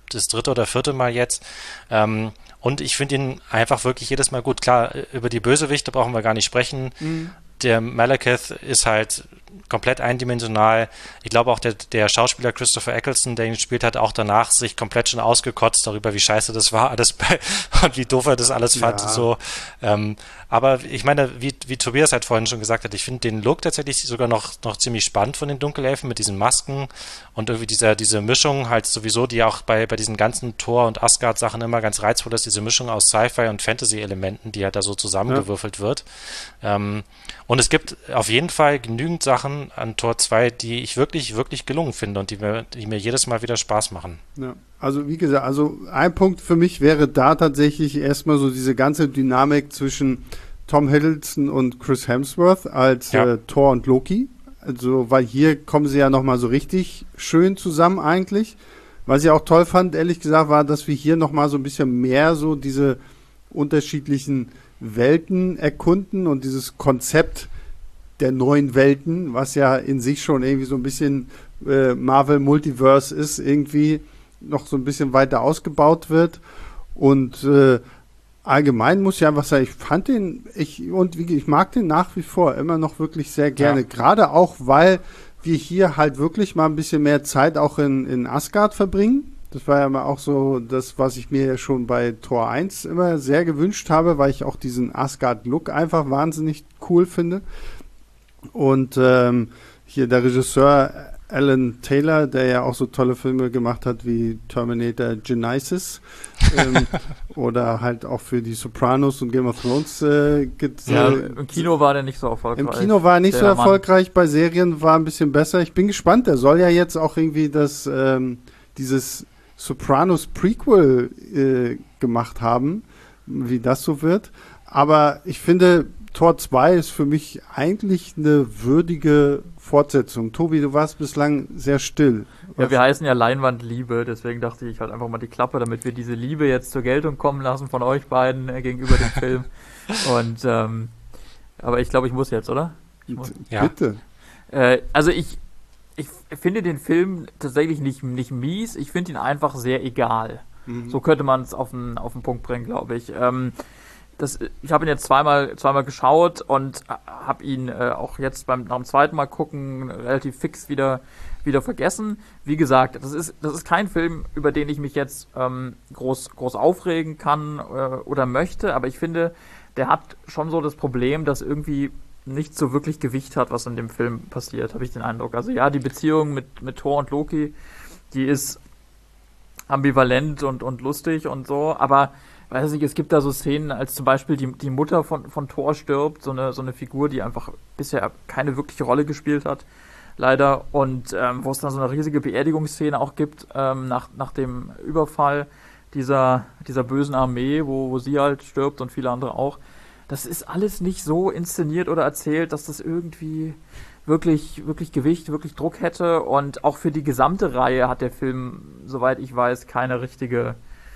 das dritte oder vierte Mal jetzt. Ähm, und ich finde ihn einfach wirklich jedes Mal gut. Klar, über die Bösewichte brauchen wir gar nicht sprechen. Mhm. Der Malekith ist halt komplett eindimensional. Ich glaube auch der, der Schauspieler Christopher Eccleston, der ihn gespielt hat, auch danach sich komplett schon ausgekotzt darüber, wie scheiße das war alles bei, und wie doof er das alles fand. Ja. Und so. Ähm, aber ich meine, wie, wie Tobias halt vorhin schon gesagt hat, ich finde den Look tatsächlich sogar noch, noch ziemlich spannend von den Dunkelelfen mit diesen Masken und irgendwie dieser, diese Mischung halt sowieso, die auch bei, bei diesen ganzen Thor- und Asgard-Sachen immer ganz reizvoll ist, diese Mischung aus Sci-Fi und Fantasy-Elementen, die halt da so zusammengewürfelt ja. wird. Ähm, und es gibt auf jeden Fall genügend Sachen an Tor zwei, die ich wirklich, wirklich gelungen finde und die mir, die mir jedes Mal wieder Spaß machen. Ja, also wie gesagt, also ein Punkt für mich wäre da tatsächlich erstmal so diese ganze Dynamik zwischen Tom Hiddleston und Chris Hemsworth als ja. äh, Thor und Loki. Also, weil hier kommen sie ja nochmal so richtig schön zusammen eigentlich. Was ich auch toll fand, ehrlich gesagt, war, dass wir hier nochmal so ein bisschen mehr so diese unterschiedlichen Welten erkunden und dieses Konzept der neuen Welten, was ja in sich schon irgendwie so ein bisschen äh, Marvel Multiverse ist, irgendwie noch so ein bisschen weiter ausgebaut wird. Und äh, allgemein muss ich einfach sagen, ich fand den, ich und wie, ich mag den nach wie vor immer noch wirklich sehr gerne. Ja. Gerade auch, weil wir hier halt wirklich mal ein bisschen mehr Zeit auch in, in Asgard verbringen. Das war ja mal auch so das, was ich mir ja schon bei Tor eins immer sehr gewünscht habe, weil ich auch diesen Asgard-Look einfach wahnsinnig cool finde. Und ähm, hier der Regisseur Alan Taylor, der ja auch so tolle Filme gemacht hat wie Terminator Genisys ähm, oder halt auch für die Sopranos und Game of Thrones äh, gibt, ja, äh, im Kino war der nicht so erfolgreich. Im Kino war er nicht der so Mann. erfolgreich, bei Serien war ein bisschen besser. Ich bin gespannt, der soll ja jetzt auch irgendwie das ähm, dieses Sopranos Prequel äh, gemacht haben, wie das so wird. Aber ich finde, Tor zwei ist für mich eigentlich eine würdige Fortsetzung. Tobi, du warst bislang sehr still. Ja, Was? Wir heißen ja Leinwandliebe, deswegen dachte ich halt einfach mal die Klappe, damit wir diese Liebe jetzt zur Geltung kommen lassen von euch beiden äh, gegenüber dem Film. Und ähm, aber ich glaube, ich muss jetzt, oder? Ich muss. Ja. Bitte. Äh, also ich ich finde den Film tatsächlich nicht, nicht mies, ich finde ihn einfach sehr egal. Mhm. So könnte man es auf den, auf den Punkt bringen, glaube ich. Ähm, Das, ich habe ihn jetzt zweimal, zweimal geschaut und habe ihn äh, auch jetzt beim, nach dem zweiten Mal gucken relativ fix wieder, wieder vergessen. Wie gesagt, das ist, das ist kein Film, über den ich mich jetzt ähm, groß, groß aufregen kann äh, oder möchte, aber ich finde, der hat schon so das Problem, dass irgendwie nicht so wirklich Gewicht hat, was in dem Film passiert, habe ich den Eindruck. Also ja, die Beziehung mit, mit Thor und Loki, die ist ambivalent und, und lustig und so, aber weiß nicht, es gibt da so Szenen, als zum Beispiel die, die Mutter von, von Thor stirbt, so eine, so eine Figur, die einfach bisher keine wirkliche Rolle gespielt hat, leider, und ähm, wo es dann so eine riesige Beerdigungsszene auch gibt, ähm, nach, nach dem Überfall dieser, dieser bösen Armee, wo, wo sie halt stirbt und viele andere auch. Das ist alles nicht so inszeniert oder erzählt, dass das irgendwie wirklich, wirklich Gewicht, wirklich Druck hätte, und auch für die gesamte Reihe hat der Film, soweit ich weiß, keine richtige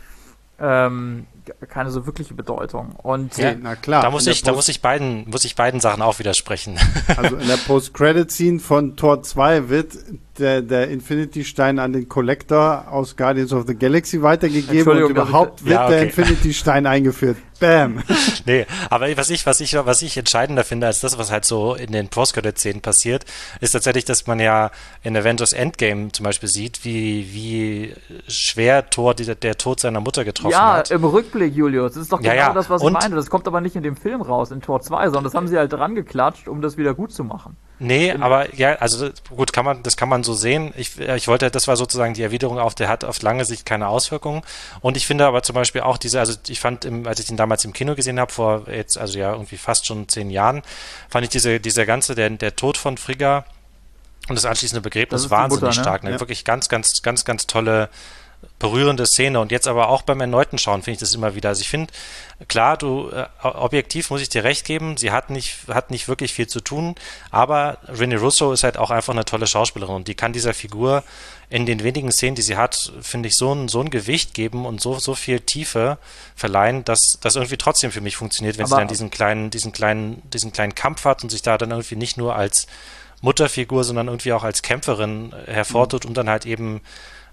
Ähm, keine so wirkliche Bedeutung. Und ja, na klar. Da muss ich, da muss ich beiden, muss ich beiden Sachen auch widersprechen. Also in der Post-Credit-Scene von Tor zwei wird der, der Infinity-Stein an den Collector aus Guardians of the Galaxy weitergegeben und überhaupt ich, wird ja, okay. der Infinity-Stein eingeführt. Bam. Nee, aber was ich, was ich, was ich entscheidender finde als das, was halt so in den Post-Credit-Szenen passiert, ist tatsächlich, dass man ja in Avengers Endgame zum Beispiel sieht, wie, wie schwer Thor die, der Tod seiner Mutter getroffen ja, hat. Ja, im Rückblick, Julius. Das ist doch genau ja, ja. das, was und? ich meine. Das kommt aber nicht in dem Film raus, in Tor zwei, sondern das haben sie halt dran geklatscht, um das wieder gut zu machen. Nee, in aber ja, also gut, kann man, das kann man so sehen. Ich, ich wollte, das war sozusagen die Erwiderung auf, der hat auf lange Sicht keine Auswirkungen. Und ich finde aber zum Beispiel auch diese, also ich fand, im, als ich den damals im Kino gesehen habe, vor jetzt, also ja, irgendwie fast schon zehn Jahren, fand ich diese, dieser ganze, der, der Tod von Frigga und das anschließende Begräbnis wahnsinnig Mutter, ne? stark. Ne? Ja. Wirklich ganz, ganz, ganz, ganz tolle, berührende Szene. Und jetzt aber auch beim erneuten Schauen finde ich das immer wieder. Also ich finde, klar, du, äh, objektiv muss ich dir recht geben, sie hat nicht, hat nicht wirklich viel zu tun, aber Rene Russo ist halt auch einfach eine tolle Schauspielerin und die kann dieser Figur in den wenigen Szenen, die sie hat, finde ich, so ein, so ein Gewicht geben und so, so viel Tiefe verleihen, dass das irgendwie trotzdem für mich funktioniert, wenn aber sie dann diesen kleinen, diesen kleinen, diesen kleinen Kampf hat und sich da dann irgendwie nicht nur als Mutterfigur, sondern irgendwie auch als Kämpferin hervortut, mhm. um dann halt eben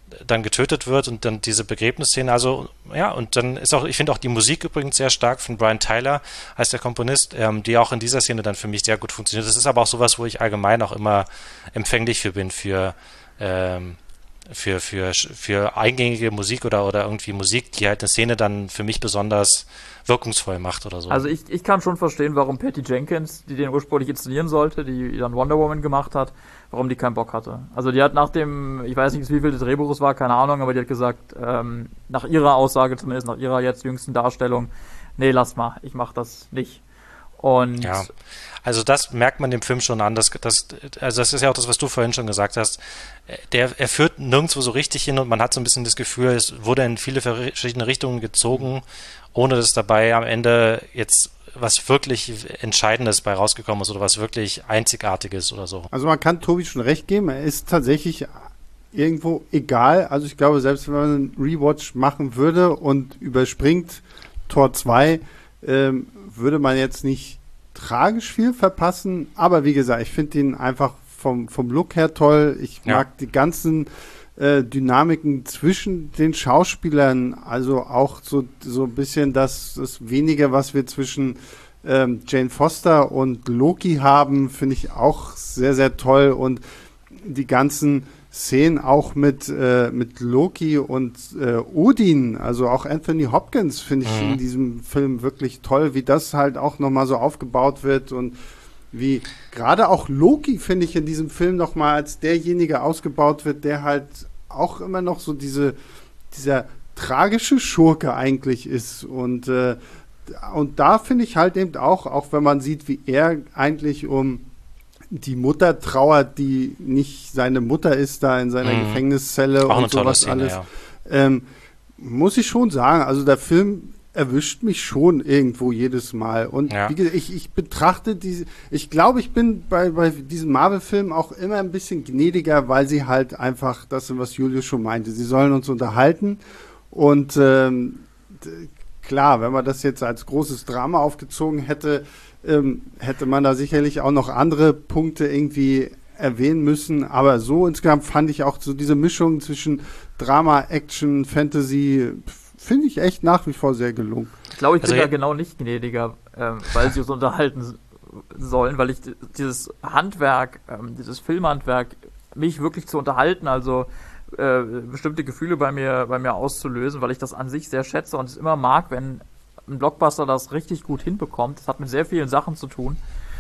dann getötet wird und dann diese Begräbnisszene, also ja, und dann ist auch, ich finde auch die Musik übrigens sehr stark von Brian Tyler, heißt der Komponist, ähm, die auch in dieser Szene dann für mich sehr gut funktioniert. Das ist aber auch sowas, wo ich allgemein auch immer empfänglich für bin, für ähm, für, für, für eingängige Musik oder, oder irgendwie Musik, die halt eine Szene dann für mich besonders wirkungsvoll macht oder so. Also ich, ich kann schon verstehen, warum Patty Jenkins, die den ursprünglich inszenieren sollte, die dann Wonder Woman gemacht hat, warum die keinen Bock hatte. Also die hat nach dem, ich weiß nicht, wie viel das Drehbuch es war, keine Ahnung, aber die hat gesagt, ähm, nach ihrer Aussage, zumindest nach ihrer jetzt jüngsten Darstellung, nee, lass mal, ich mach das nicht. Und ja, also das merkt man dem Film schon an. Dass, dass, also das ist ja auch das, was du vorhin schon gesagt hast. Der, er führt nirgendwo so richtig hin und man hat so ein bisschen das Gefühl, es wurde in viele verschiedene Richtungen gezogen, ohne dass dabei am Ende jetzt was wirklich Entscheidendes bei rausgekommen ist oder was wirklich Einzigartiges oder so. Also man kann Tobi schon recht geben, er ist tatsächlich irgendwo egal. Also ich glaube, selbst wenn man einen Rewatch machen würde und überspringt Tor zwei, ähm, würde man jetzt nicht tragisch viel verpassen, aber wie gesagt, ich finde ihn einfach vom, vom Look her toll. Ich mag ja. die ganzen äh, Dynamiken zwischen den Schauspielern, also auch so, so ein bisschen das, das Wenige, was wir zwischen ähm, Jane Foster und Loki haben, finde ich auch sehr, sehr toll und die ganzen Szenen auch mit, äh, mit Loki und äh, Odin, also auch Anthony Hopkins finde ich mhm. in diesem Film wirklich toll, wie das halt auch nochmal so aufgebaut wird und wie gerade auch Loki, finde ich, in diesem Film nochmal als derjenige ausgebaut wird, der halt auch immer noch so diese, dieser tragische Schurke eigentlich ist und, äh, und da finde ich halt eben auch, auch wenn man sieht, wie er eigentlich um die Mutter trauert, die nicht seine Mutter ist, da in seiner mhm. Gefängniszelle auch und sowas Szene, alles. Ja. Ähm, muss ich schon sagen, also der Film erwischt mich schon irgendwo jedes Mal. Und ja. wie gesagt, ich, ich betrachte diese, ich glaube, ich bin bei, bei diesen Marvel-Filmen auch immer ein bisschen gnädiger, weil sie halt einfach, das sind, was Julius schon meinte, sie sollen uns unterhalten. Und ähm, d- klar, wenn man das jetzt als großes Drama aufgezogen hätte, Ähm, hätte man da sicherlich auch noch andere Punkte irgendwie erwähnen müssen, aber so insgesamt fand ich auch so diese Mischung zwischen Drama, Action, Fantasy, finde ich echt nach wie vor sehr gelungen. Ich glaube, ich also bin ja, da genau nicht gnädiger, ähm, weil sie uns unterhalten sollen, weil ich dieses Handwerk, ähm, dieses Filmhandwerk, mich wirklich zu unterhalten, also äh, bestimmte Gefühle bei mir, bei mir auszulösen, weil ich das an sich sehr schätze und es immer mag, wenn ein Blockbuster das richtig gut hinbekommt. Das hat mit sehr vielen Sachen zu tun.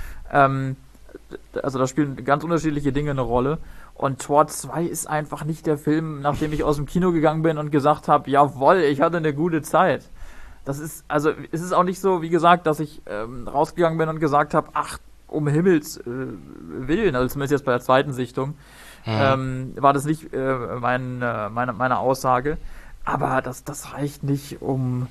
Ähm, also da spielen ganz unterschiedliche Dinge eine Rolle. Und Tor zwei ist einfach nicht der Film, nachdem ich aus dem Kino gegangen bin und gesagt habe, jawohl, ich hatte eine gute Zeit. Das ist, also es ist auch nicht so, wie gesagt, dass ich ähm, rausgegangen bin und gesagt habe, ach, um Himmels äh, Willen, also zumindest jetzt bei der zweiten Sichtung, mhm. ähm, war das nicht äh, mein, äh, meine, meine Aussage. Aber das, das reicht nicht, um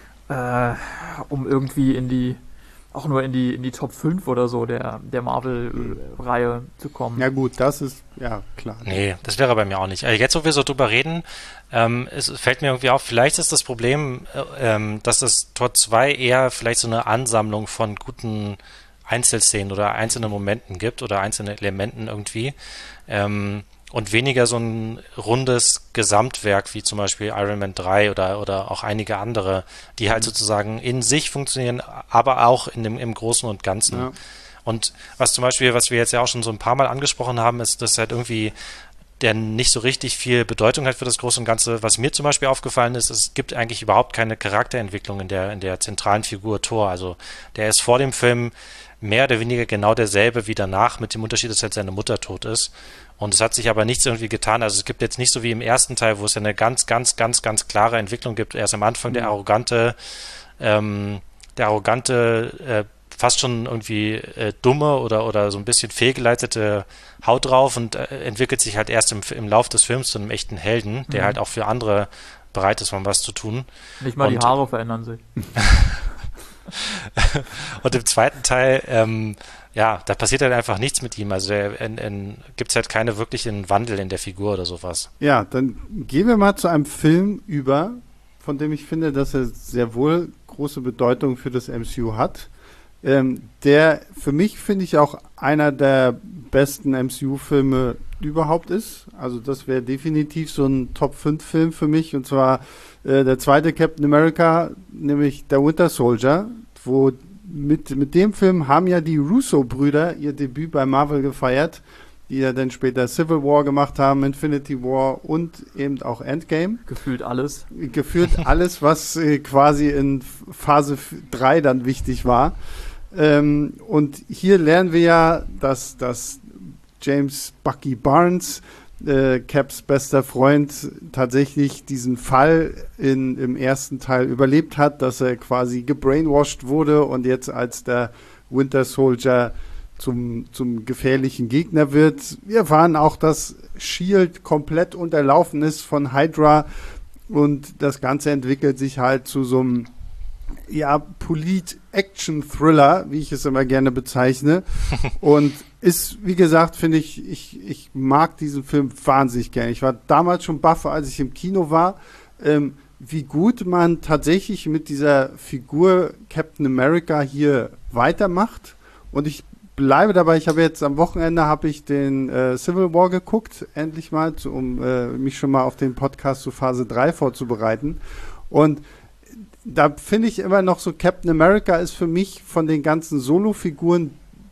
Äh, um irgendwie in die, auch nur in die in die Top fünf oder so der, der Marvel-Reihe zu kommen. Ja gut, das ist, ja, klar. Nee, das wäre bei mir auch nicht. Also jetzt, wo wir so drüber reden, ähm, es fällt mir irgendwie auf, vielleicht ist das Problem, äh, ähm, dass das Tor zwei eher vielleicht so eine Ansammlung von guten Einzelszenen oder einzelnen Momenten gibt oder einzelne Elementen irgendwie. Ähm, und weniger so ein rundes Gesamtwerk wie zum Beispiel Iron Man drei oder, oder auch einige andere, die halt sozusagen in sich funktionieren, aber auch in dem, im Großen und Ganzen. Ja. Und was zum Beispiel, was wir jetzt ja auch schon so ein paar Mal angesprochen haben, ist, dass halt irgendwie der nicht so richtig viel Bedeutung hat für das Große und Ganze. Was mir zum Beispiel aufgefallen ist, es gibt eigentlich überhaupt keine Charakterentwicklung in der, in der zentralen Figur Thor. Also der ist vor dem Film mehr oder weniger genau derselbe wie danach, mit dem Unterschied, dass halt seine Mutter tot ist. Und es hat sich aber nichts irgendwie getan. Also es gibt jetzt nicht so wie im ersten Teil, wo es ja eine ganz, ganz, ganz, ganz klare Entwicklung gibt. Erst am Anfang der arrogante, ähm, der arrogante, äh, fast schon irgendwie äh, dumme oder, oder so ein bisschen fehlgeleitete Haut drauf und äh, entwickelt sich halt erst im, im Lauf des Films zu einem echten Helden, der mhm. halt auch für andere bereit ist, um was zu tun. Nicht mal und, die Haare verändern sich. Und im zweiten Teil, ähm, ja, da passiert halt einfach nichts mit ihm. Also gibt es halt keine wirklichen Wandel in der Figur oder sowas. Ja, dann gehen wir mal zu einem Film über, von dem ich finde, dass er sehr wohl große Bedeutung für das M C U hat. Ähm, der für mich, finde ich, auch einer der besten M C U-Filme überhaupt ist. Also das wäre definitiv so ein Top fünf Film für mich. Und zwar äh, der zweite Captain America, nämlich der Winter Soldier, wo mit, mit dem Film haben ja die Russo-Brüder ihr Debüt bei Marvel gefeiert, die ja dann später Civil War gemacht haben, Infinity War und eben auch Endgame. Gefühlt alles. Gefühlt alles, was äh, quasi in Phase drei dann wichtig war. Ähm, und hier lernen wir ja, dass, dass James Bucky Barnes, äh, Caps bester Freund, tatsächlich diesen Fall in, im ersten Teil überlebt hat, dass er quasi gebrainwashed wurde und jetzt als der Winter Soldier zum, zum gefährlichen Gegner wird. Wir erfahren auch, dass S H I E L D komplett unterlaufen ist von Hydra und das Ganze entwickelt sich halt zu so einem ja, Polit-Action-Thriller, wie ich es immer gerne bezeichne. Und ist, wie gesagt, finde ich, ich, ich mag diesen Film wahnsinnig gerne. Ich war damals schon baff, als ich im Kino war, ähm, wie gut man tatsächlich mit dieser Figur Captain America hier weitermacht. Und ich bleibe dabei, ich habe jetzt am Wochenende habe ich den äh, Civil War geguckt, endlich mal, zu, um äh, mich schon mal auf den Podcast zu Phase drei vorzubereiten. Und da finde ich immer noch so, Captain America ist für mich von den ganzen Solo-Figuren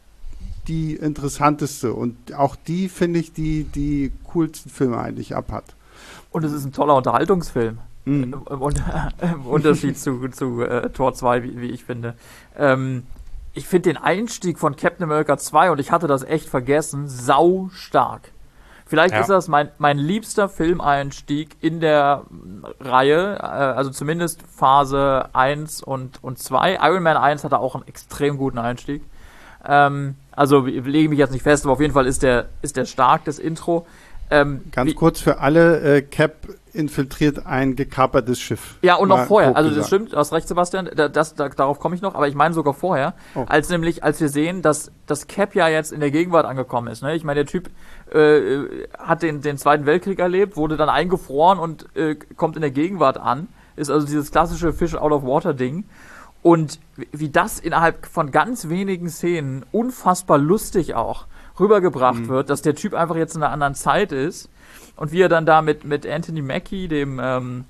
die interessanteste und auch die, finde ich, die die coolsten Filme eigentlich abhat. Und es ist ein toller Unterhaltungsfilm. Mhm. Und, äh, Im Unterschied zu, zu äh, Tor zwei, wie, wie ich finde. Ähm, ich finde den Einstieg von Captain America zwei, und ich hatte das echt vergessen, sau stark. Vielleicht ja. ist das mein, mein liebster Filmeinstieg in der Reihe, äh, also zumindest Phase eins und, und zwei. Iron Man eins hatte auch einen extrem guten Einstieg. Ähm, also ich lege mich jetzt nicht fest, aber auf jeden Fall ist der, ist der stark, das Intro. Ähm, Ganz wie, kurz für alle, äh, Cap infiltriert ein gekapertes Schiff. Ja, und noch Mal vorher, grob also das gesagt. stimmt, du hast recht, Sebastian, da, das, da, darauf komme ich noch, aber ich meine sogar vorher, Oh. als nämlich, als wir sehen, dass das Cap ja jetzt in der Gegenwart angekommen ist, ne? Ich meine, der Typ äh, hat den, den Zweiten Weltkrieg erlebt, wurde dann eingefroren und äh, kommt in der Gegenwart an, ist also dieses klassische Fish out of water Ding. Und wie das innerhalb von ganz wenigen Szenen unfassbar lustig auch rübergebracht mhm. wird, dass der Typ einfach jetzt in einer anderen Zeit ist und wie er dann da mit, mit Anthony Mackie, dem, ähm,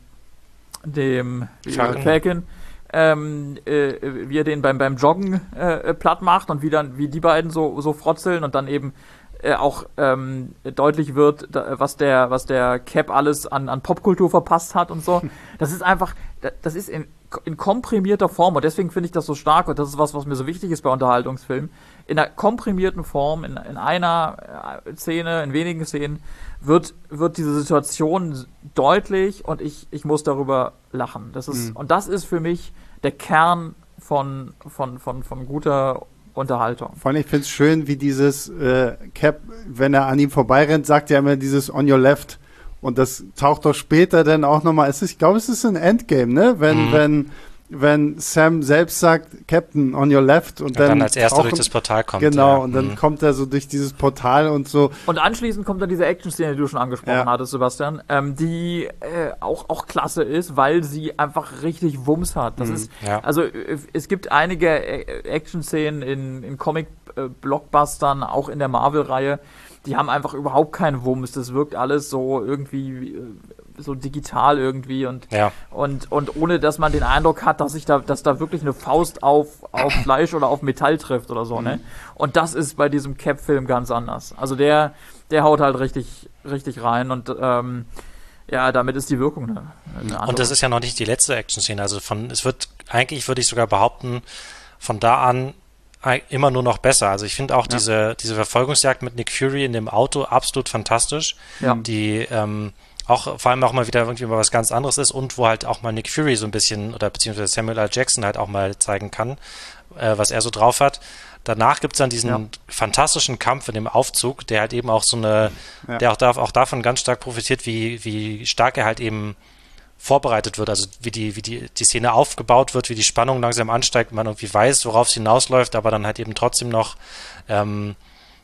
dem Falcon, Falcon ähm, äh, wie er den beim, beim Joggen äh, platt macht und wie dann, wie die beiden so, so frotzeln und dann eben äh, auch ähm, deutlich wird, da, was der, was der Cap alles an, an Popkultur verpasst hat und so. Das ist einfach, das ist in in komprimierter Form, und deswegen finde ich das so stark, und das ist was, was mir so wichtig ist bei Unterhaltungsfilmen, in einer komprimierten Form, in, in einer Szene, in wenigen Szenen, wird, wird diese Situation deutlich und ich, ich muss darüber lachen. Das ist, mhm. und das ist für mich der Kern von, von, von, von guter Unterhaltung. Vor allem, ich finde es schön, wie dieses äh, Cap, wenn er an ihm vorbeirennt, sagt er immer dieses on your left. Und das taucht doch später dann auch nochmal, es ist, ich glaube, es ist ein Endgame, ne? Wenn, mhm. wenn, wenn Sam selbst sagt, Captain, on your left, und, und dann, dann als erster tauchen, durch das Portal kommt. Genau, ja. und dann mhm. kommt er so durch dieses Portal und so. Und anschließend kommt dann diese Action-Szene, die du schon angesprochen ja. hattest, Sebastian, ähm, die äh, auch, auch klasse ist, weil sie einfach richtig Wumms hat. Das mhm. ist, ja. also äh, es gibt einige äh, Action-Szenen in, in Comic-Blockbustern, auch in der Marvel-Reihe, die haben einfach überhaupt keinen Wumms. Das wirkt alles so irgendwie so digital irgendwie und ja. und und ohne dass man den Eindruck hat, dass sich da dass da wirklich eine Faust auf auf Fleisch oder auf Metall trifft oder so, mhm. ne? Und das ist bei diesem Cap-Film ganz anders. Also der der haut halt richtig richtig rein und ähm, ja, damit ist die Wirkung eine, eine andere. Und das ist ja noch nicht die letzte Action-Szene. Also von es wird eigentlich würde ich sogar behaupten, von da an immer nur noch besser. Also ich finde auch ja. diese, diese Verfolgungsjagd mit Nick Fury in dem Auto absolut fantastisch. Ja. Die ähm, auch vor allem auch mal wieder irgendwie mal was ganz anderes ist und wo halt auch mal Nick Fury so ein bisschen oder beziehungsweise Samuel L. Jackson halt auch mal zeigen kann, äh, was er so drauf hat. Danach gibt es dann diesen ja. fantastischen Kampf in dem Aufzug, der halt eben auch so eine, ja. der auch, da, auch davon ganz stark profitiert, wie, wie stark er halt eben vorbereitet wird, also wie die, wie die, die Szene aufgebaut wird, wie die Spannung langsam ansteigt, man irgendwie weiß, worauf es hinausläuft, aber dann halt eben trotzdem noch ähm,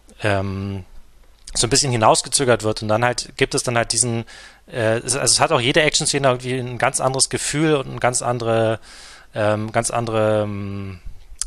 ähm, so ein bisschen hinausgezögert wird und dann halt gibt es dann halt diesen, äh, es, also es hat auch jede Action-Szene irgendwie ein ganz anderes Gefühl und ein ganz andere, ähm, ganz andere ähm,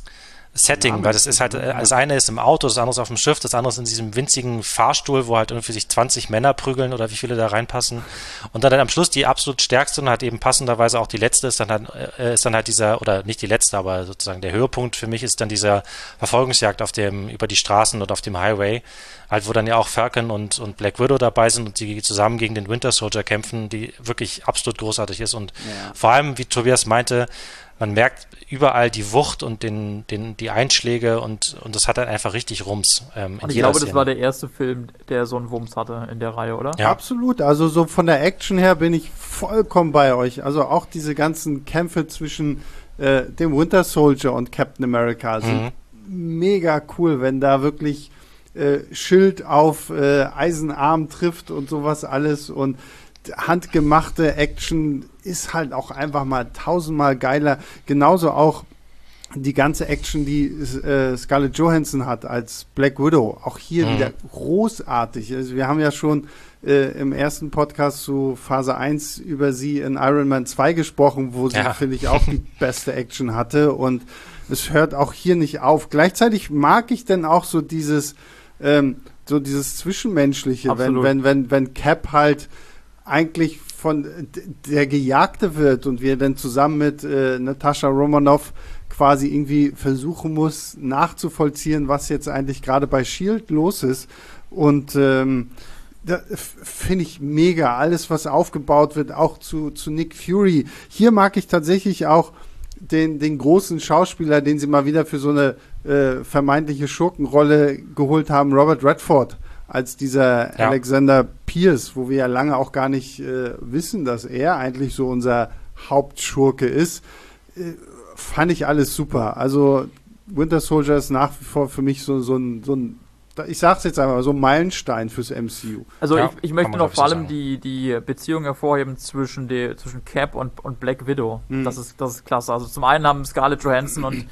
Setting, Ja, weil das ist halt, das eine ist im Auto, das andere ist auf dem Schiff, das andere ist in diesem winzigen Fahrstuhl, wo halt irgendwie sich zwanzig Männer prügeln oder wie viele da reinpassen. Und dann, dann am Schluss die absolut stärkste und halt eben passenderweise auch die letzte ist dann halt, äh, ist dann halt dieser, oder nicht die letzte, aber sozusagen der Höhepunkt für mich ist dann dieser Verfolgungsjagd auf dem, über die Straßen und auf dem Highway, halt wo dann ja auch Falcon und, und Black Widow dabei sind und die zusammen gegen den Winter Soldier kämpfen, die wirklich absolut großartig ist und ja. vor allem, wie Tobias meinte, man merkt überall die Wucht und den, den, die Einschläge und, und das hat dann einfach richtig Rums. Ähm, und ich glaube, Szene. Das war der erste Film, der so einen Wumms hatte in der Reihe, oder? Ja, absolut. Also so von der Action her bin ich vollkommen bei euch. Also auch diese ganzen Kämpfe zwischen äh, dem Winter Soldier und Captain America sind mhm. mega cool, wenn da wirklich äh, Schild auf äh, Eisenarm trifft und sowas alles und handgemachte Action ist halt auch einfach mal tausendmal geiler. Genauso auch die ganze Action, die äh, Scarlett Johansson hat als Black Widow. Auch hier mhm. wieder großartig. Also wir haben ja schon äh, im ersten Podcast zu Phase eins über sie in Iron Man zwei gesprochen, wo sie, ja. finde ich, auch die beste Action hatte. Und es hört auch hier nicht auf. Gleichzeitig mag ich dann auch so dieses, ähm, so dieses Zwischenmenschliche, wenn, wenn, wenn, wenn Cap halt eigentlich von der Gejagte wird und wir dann zusammen mit äh, Natascha Romanoff quasi irgendwie versuchen muss, nachzuvollziehen, was jetzt eigentlich gerade bei S H I E L D los ist. Und ähm, da finde ich mega. Alles, was aufgebaut wird, auch zu, zu Nick Fury. Hier mag ich tatsächlich auch den, den großen Schauspieler, den sie mal wieder für so eine äh, vermeintliche Schurkenrolle geholt haben, Robert Redford, als dieser ja. Alexander Pierce, wo wir ja lange auch gar nicht äh, wissen, dass er eigentlich so unser Hauptschurke ist, äh, fand ich alles super. Also Winter Soldier ist nach wie vor für mich so, so, ein, so ein, ich sag's jetzt einmal, so ein Meilenstein fürs M C U. Also ja, ich, ich möchte noch vor allem so die, die Beziehung hervorheben zwischen, die, zwischen Cap und, und Black Widow. Mhm. Das ist, das ist klasse. Also zum einen haben Scarlett Johansson und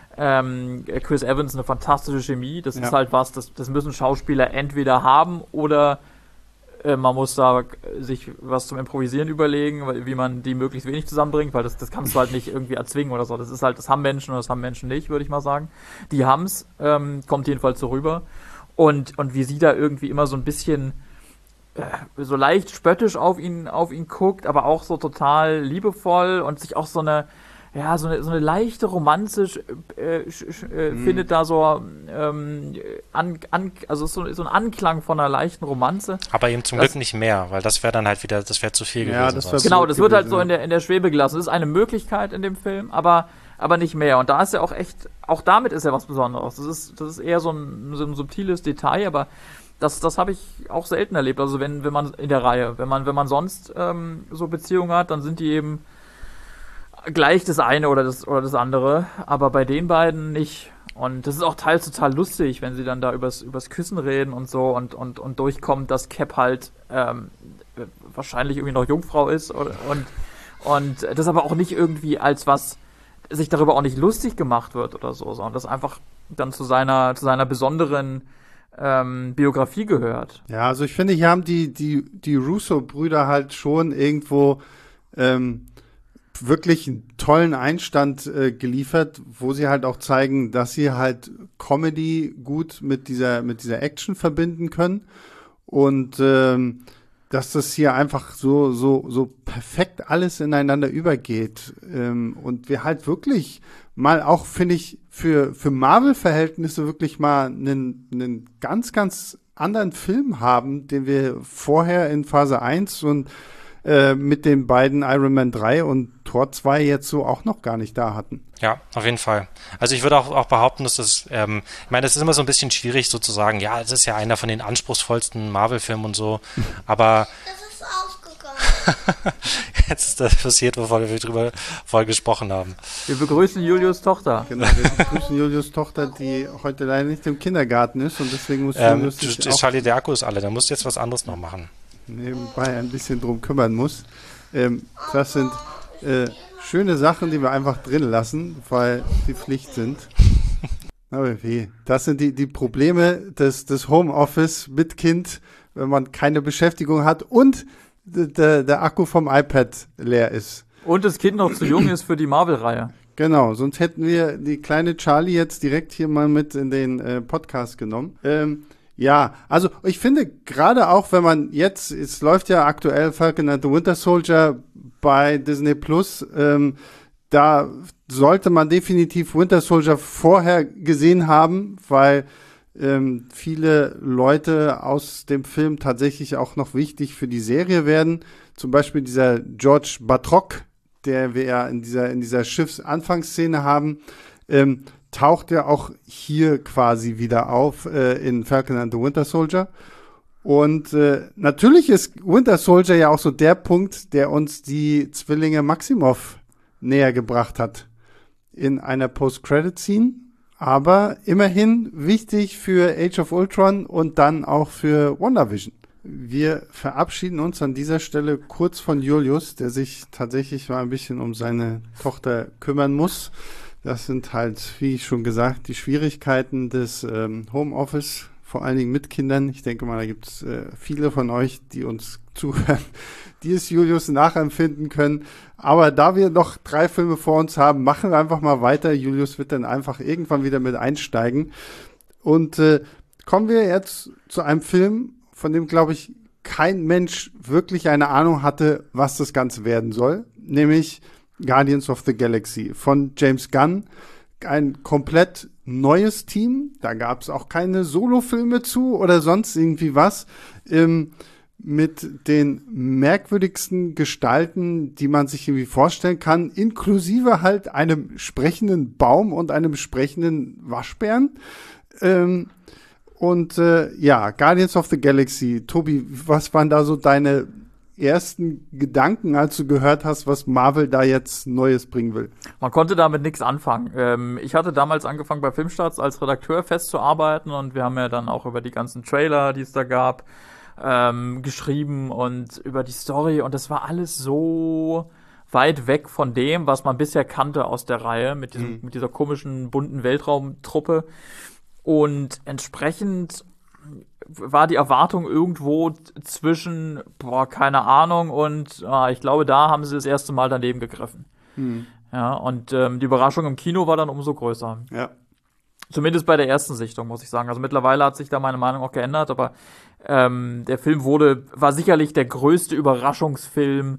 Ähm, Chris Evans eine fantastische Chemie. Das ja. ist halt was, das, das müssen Schauspieler entweder haben oder äh, man muss da sich was zum Improvisieren überlegen, weil, wie man die möglichst wenig zusammenbringt, weil das, das kannst du halt nicht irgendwie erzwingen oder so. Das ist halt, das haben Menschen oder das haben Menschen nicht, würde ich mal sagen. Die haben's, ähm, kommt jedenfalls so rüber. Und, und wie sie da irgendwie immer so ein bisschen äh, so leicht spöttisch auf ihn, auf ihn guckt, aber auch so total liebevoll und sich auch so eine Ja, so eine, so eine leichte Romanze äh, äh, mm. findet da so, ähm, an, an, also so, so ein Anklang von einer leichten Romanze. Aber eben zum das, Glück nicht mehr, weil das wäre dann halt wieder, das wäre zu viel ja, gewesen. Das genau, das wird halt so in der, in der Schwebe gelassen. Das ist eine Möglichkeit in dem Film, aber, aber nicht mehr. Und da ist ja auch echt, auch damit ist ja was Besonderes. Das ist, das ist eher so ein, so ein subtiles Detail, aber das, das habe ich auch selten erlebt. Also wenn, wenn man in der Reihe, wenn man, wenn man sonst ähm, so Beziehungen hat, dann sind die eben gleich das eine oder das oder das andere, aber bei den beiden nicht. Und das ist auch teils total lustig, wenn sie dann da übers, übers Küssen reden und so und, und, und durchkommt, dass Cap halt ähm, wahrscheinlich irgendwie noch Jungfrau ist und, und, und das aber auch nicht irgendwie als was, sich darüber auch nicht lustig gemacht wird oder so, sondern das einfach dann zu seiner, zu seiner besonderen ähm, Biografie gehört. Ja, also ich finde, hier haben die, die, die Russo-Brüder halt schon irgendwo ähm, wirklich einen tollen Einstand äh, geliefert, wo sie halt auch zeigen, dass sie halt Comedy gut mit dieser mit dieser Action verbinden können und ähm, dass das hier einfach so so so perfekt alles ineinander übergeht ähm, und wir halt wirklich mal auch, finde ich, für für Marvel-Verhältnisse wirklich mal einen einen ganz ganz anderen Film haben, den wir vorher in Phase eins und mit den beiden Iron Man drei und Thor zwei jetzt so auch noch gar nicht da hatten. Ja, auf jeden Fall. Also ich würde auch, auch behaupten, dass das, ähm, ich meine, das ist immer so ein bisschen schwierig sozusagen, ja, es ist ja einer von den anspruchsvollsten Marvel-Filmen und so, aber das ist aufgegangen. Jetzt ist das passiert, wovon wir drüber voll gesprochen haben. Wir begrüßen Julius Tochter. Genau, wir begrüßen Julius Tochter, die heute leider nicht im Kindergarten ist und deswegen muss ähm, Julius sich auch... Charlie, der Akku ist alle, da musst du jetzt was anderes noch machen. Nebenbei ein bisschen drum kümmern muss. Ähm, das sind äh, schöne Sachen, die wir einfach drin lassen, weil die Pflicht sind. Aber wie? Das sind die, die Probleme des, des Homeoffice mit Kind, wenn man keine Beschäftigung hat und d- d- der Akku vom iPad leer ist. Und das Kind noch zu jung ist für die Marvel-Reihe. Genau, sonst hätten wir die kleine Charlie jetzt direkt hier mal mit in den äh, Podcast genommen. Ähm, ja, also ich finde gerade auch, wenn man jetzt, es läuft ja aktuell Falcon and the Winter Soldier bei Disney Plus, ähm, da sollte man definitiv Winter Soldier vorher gesehen haben, weil ähm, viele Leute aus dem Film tatsächlich auch noch wichtig für die Serie werden. Zum Beispiel dieser George Batroc, der wir ja in dieser, in dieser Schiffsanfangsszene haben, ähm, taucht ja auch hier quasi wieder auf äh, in Falcon and the Winter Soldier. Und äh, natürlich ist Winter Soldier ja auch so der Punkt, der uns die Zwillinge Maximoff näher gebracht hat in einer Post-Credit-Scene. Aber immerhin wichtig für Age of Ultron und dann auch für WandaVision. Wir verabschieden uns an dieser Stelle kurz von Julius, der sich tatsächlich mal ein bisschen um seine Tochter kümmern muss. Das sind halt, wie schon gesagt, die Schwierigkeiten des ähm, Homeoffice, vor allen Dingen mit Kindern. Ich denke mal, da gibt es äh, viele von euch, die uns zuhören, die es Julius nachempfinden können. Aber da wir noch drei Filme vor uns haben, machen wir einfach mal weiter. Julius wird dann einfach irgendwann wieder mit einsteigen. Und äh, kommen wir jetzt zu einem Film, von dem, glaube ich, kein Mensch wirklich eine Ahnung hatte, was das Ganze werden soll. Nämlich Guardians of the Galaxy von James Gunn. Ein komplett neues Team. Da gab es auch keine Solo-Filme zu oder sonst irgendwie was. Ähm, mit den merkwürdigsten Gestalten, die man sich irgendwie vorstellen kann, inklusive halt einem sprechenden Baum und einem sprechenden Waschbären. Ähm, und äh, ja, Guardians of the Galaxy. Tobi, was waren da so deine ersten Gedanken, als du gehört hast, was Marvel da jetzt Neues bringen will? Man konnte damit nichts anfangen. Ähm, ich hatte damals angefangen, bei Filmstarts als Redakteur festzuarbeiten und wir haben ja dann auch über die ganzen Trailer, die es da gab, ähm, geschrieben und über die Story und das war alles so weit weg von dem, was man bisher kannte aus der Reihe, mit diesem, mhm. mit dieser komischen, bunten Weltraumtruppe. Und entsprechend war die Erwartung irgendwo zwischen, boah, keine Ahnung, und ah, ich glaube, da haben sie das erste Mal daneben gegriffen. Hm. Ja, und ähm, die Überraschung im Kino war dann umso größer. Ja. Zumindest bei der ersten Sichtung, muss ich sagen. Also mittlerweile hat sich da meine Meinung auch geändert, aber ähm, der Film wurde, war sicherlich der größte Überraschungsfilm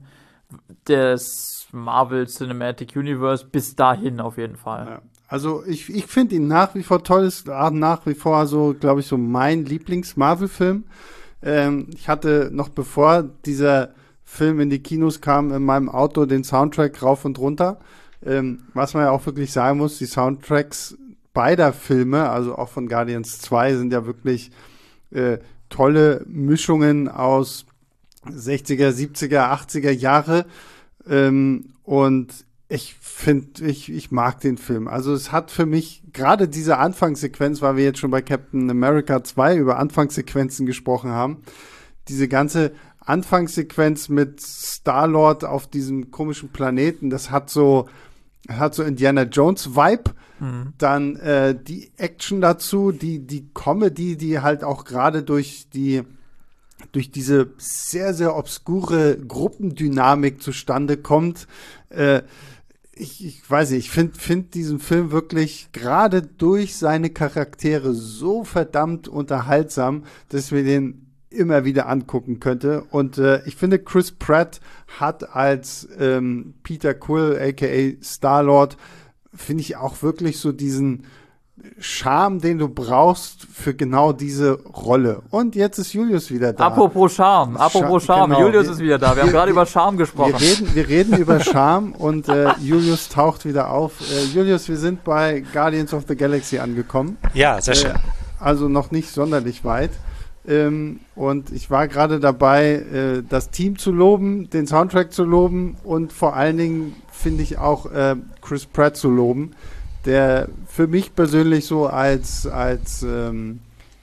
des Marvel Cinematic Universe bis dahin auf jeden Fall. Ja. Also ich, ich finde ihn nach wie vor toll, ist nach wie vor so, glaube ich, so mein Lieblings-Marvel-Film. Ähm, ich hatte noch bevor dieser Film in die Kinos kam, in meinem Auto den Soundtrack rauf und runter. Ähm, was man ja auch wirklich sagen muss, die Soundtracks beider Filme, also auch von Guardians zwei, sind ja wirklich äh, tolle Mischungen aus sechziger, siebziger, achtziger Jahre. Ähm, und Ich finde, ich, ich mag den Film. Also es hat für mich gerade diese Anfangssequenz, weil wir jetzt schon bei Captain America zwei über Anfangssequenzen gesprochen haben, diese ganze Anfangssequenz mit Star-Lord auf diesem komischen Planeten, das hat so, hat so Indiana Jones Vibe. Mhm. Dann äh, die Action dazu, die, die Comedy, die halt auch gerade durch die durch diese sehr, sehr obskure Gruppendynamik zustande kommt. Äh, ich, ich weiß nicht, ich finde find diesen Film wirklich gerade durch seine Charaktere so verdammt unterhaltsam, dass wir den immer wieder angucken könnte. Und äh, ich finde, Chris Pratt hat als ähm, Peter Quill, aka Star-Lord, finde ich auch wirklich so diesen Charme, den du brauchst für genau diese Rolle. Und jetzt ist Julius wieder da. Apropos Charme, apropos Scha- Charme, genau. Julius wir, ist wieder da. Wir, wir haben gerade über Charme gesprochen. Wir reden, wir reden über Charme und äh, Julius taucht wieder auf. Äh, Julius, wir sind bei Guardians of the Galaxy angekommen. Ja, sehr schön. Äh, also noch nicht sonderlich weit. Ähm, und ich war gerade dabei, äh, das Team zu loben, den Soundtrack zu loben und vor allen Dingen finde ich auch äh, Chris Pratt zu loben, der für mich persönlich so als, als ähm,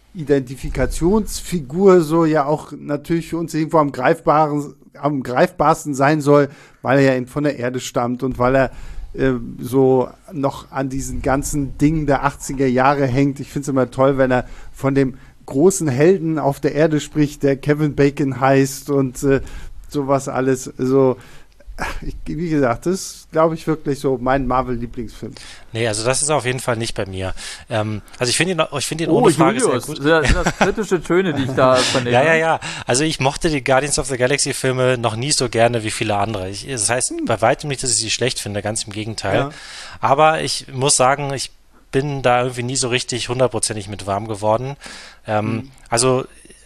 Identifikationsfigur so ja auch natürlich für uns irgendwo am greifbaren, am greifbarsten sein soll, weil er ja eben von der Erde stammt und weil er äh, so noch an diesen ganzen Dingen der achtziger Jahre hängt. Ich finde es immer toll, wenn er von dem großen Helden auf der Erde spricht, der Kevin Bacon heißt und äh, sowas alles. So, ich, wie gesagt, das ist, glaube ich, wirklich so mein Marvel-Lieblingsfilm. Nee, also das ist auf jeden Fall nicht bei mir. Ähm, also ich finde ihn, ich finde ihn Oh, ohne Frage Julius, sehr gut. sind das, sind das kritische Töne, die ich da vernehme? Ja, ja, ja. Also ich mochte die Guardians of the Galaxy Filme noch nie so gerne wie viele andere. Ich, das heißt bei weitem nicht, dass ich sie schlecht finde, ganz im Gegenteil. Ja. Aber ich muss sagen, ich bin da irgendwie nie so richtig hundertprozentig mit warm geworden. Ähm, Mhm. Also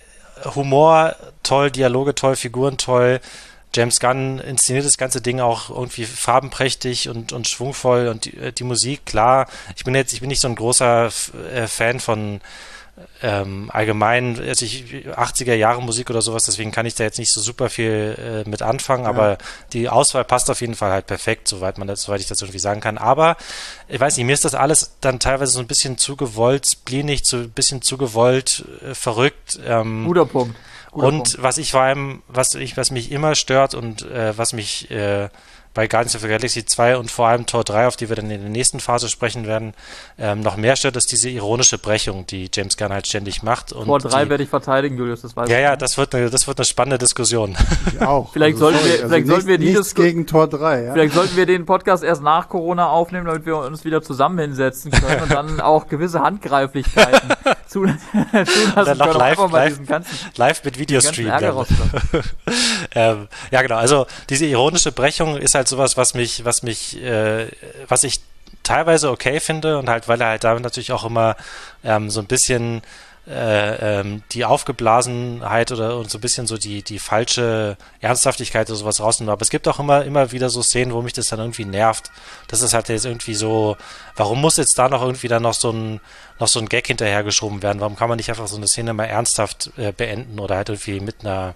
Humor toll, Dialoge toll, Figuren toll. James Gunn inszeniert das ganze Ding auch irgendwie farbenprächtig und, und schwungvoll und die, die Musik, klar. Ich bin jetzt, ich bin nicht so ein großer äh, Fan von ähm, allgemein, also ich, achtziger Jahre Musik oder sowas, deswegen kann ich da jetzt nicht so super viel äh, mit anfangen, Ja. aber die Auswahl passt auf jeden Fall halt perfekt, soweit man das, soweit ich das irgendwie sagen kann. Aber ich weiß nicht, mir ist das alles dann teilweise so ein bisschen zu gewollt, spleenig, so ein bisschen zu gewollt, äh, verrückt. Ähm, Guter Punkt. Guter und Punkt. was ich vor allem, was ich, was mich immer stört und äh, was mich äh, bei Guardians of the Galaxy zwei und vor allem Tor drei, auf die wir dann in der nächsten Phase sprechen werden, ähm, noch mehr stört, ist diese ironische Brechung, die James Gunn halt ständig macht. Und Tor drei die, werde ich verteidigen, Julius, das weiß ja, ich. ja, das wird eine, das wird eine spannende Diskussion. Ich auch. Vielleicht sollten wir- vielleicht nichts, sollten wir die nichts Disku- gegen Tor drei, ja? Vielleicht sollten wir den Podcast erst nach Corona aufnehmen, damit wir uns wieder zusammen hinsetzen können und dann auch gewisse Handgreiflichkeiten zu, zulassen Dann noch können, um live- einfach mal live- diesen ganzen, Live mit ganzen Videostream. Ärger dann. rauszulassen. ähm, ja, genau. Also diese ironische Brechung ist halt sowas, was mich, was mich, äh, was ich teilweise okay finde und halt, weil er halt damit natürlich auch immer ähm, so ein bisschen äh, ähm, die Aufgeblasenheit oder und so ein bisschen so die, die falsche Ernsthaftigkeit oder sowas rausnimmt. Aber es gibt auch immer, immer wieder so Szenen, wo mich das dann irgendwie nervt. Das ist halt jetzt irgendwie so, warum muss jetzt da noch irgendwie dann noch so ein, noch so ein Gag hinterhergeschoben werden? Warum kann man nicht einfach so eine Szene mal ernsthaft äh, beenden oder halt irgendwie mit einer,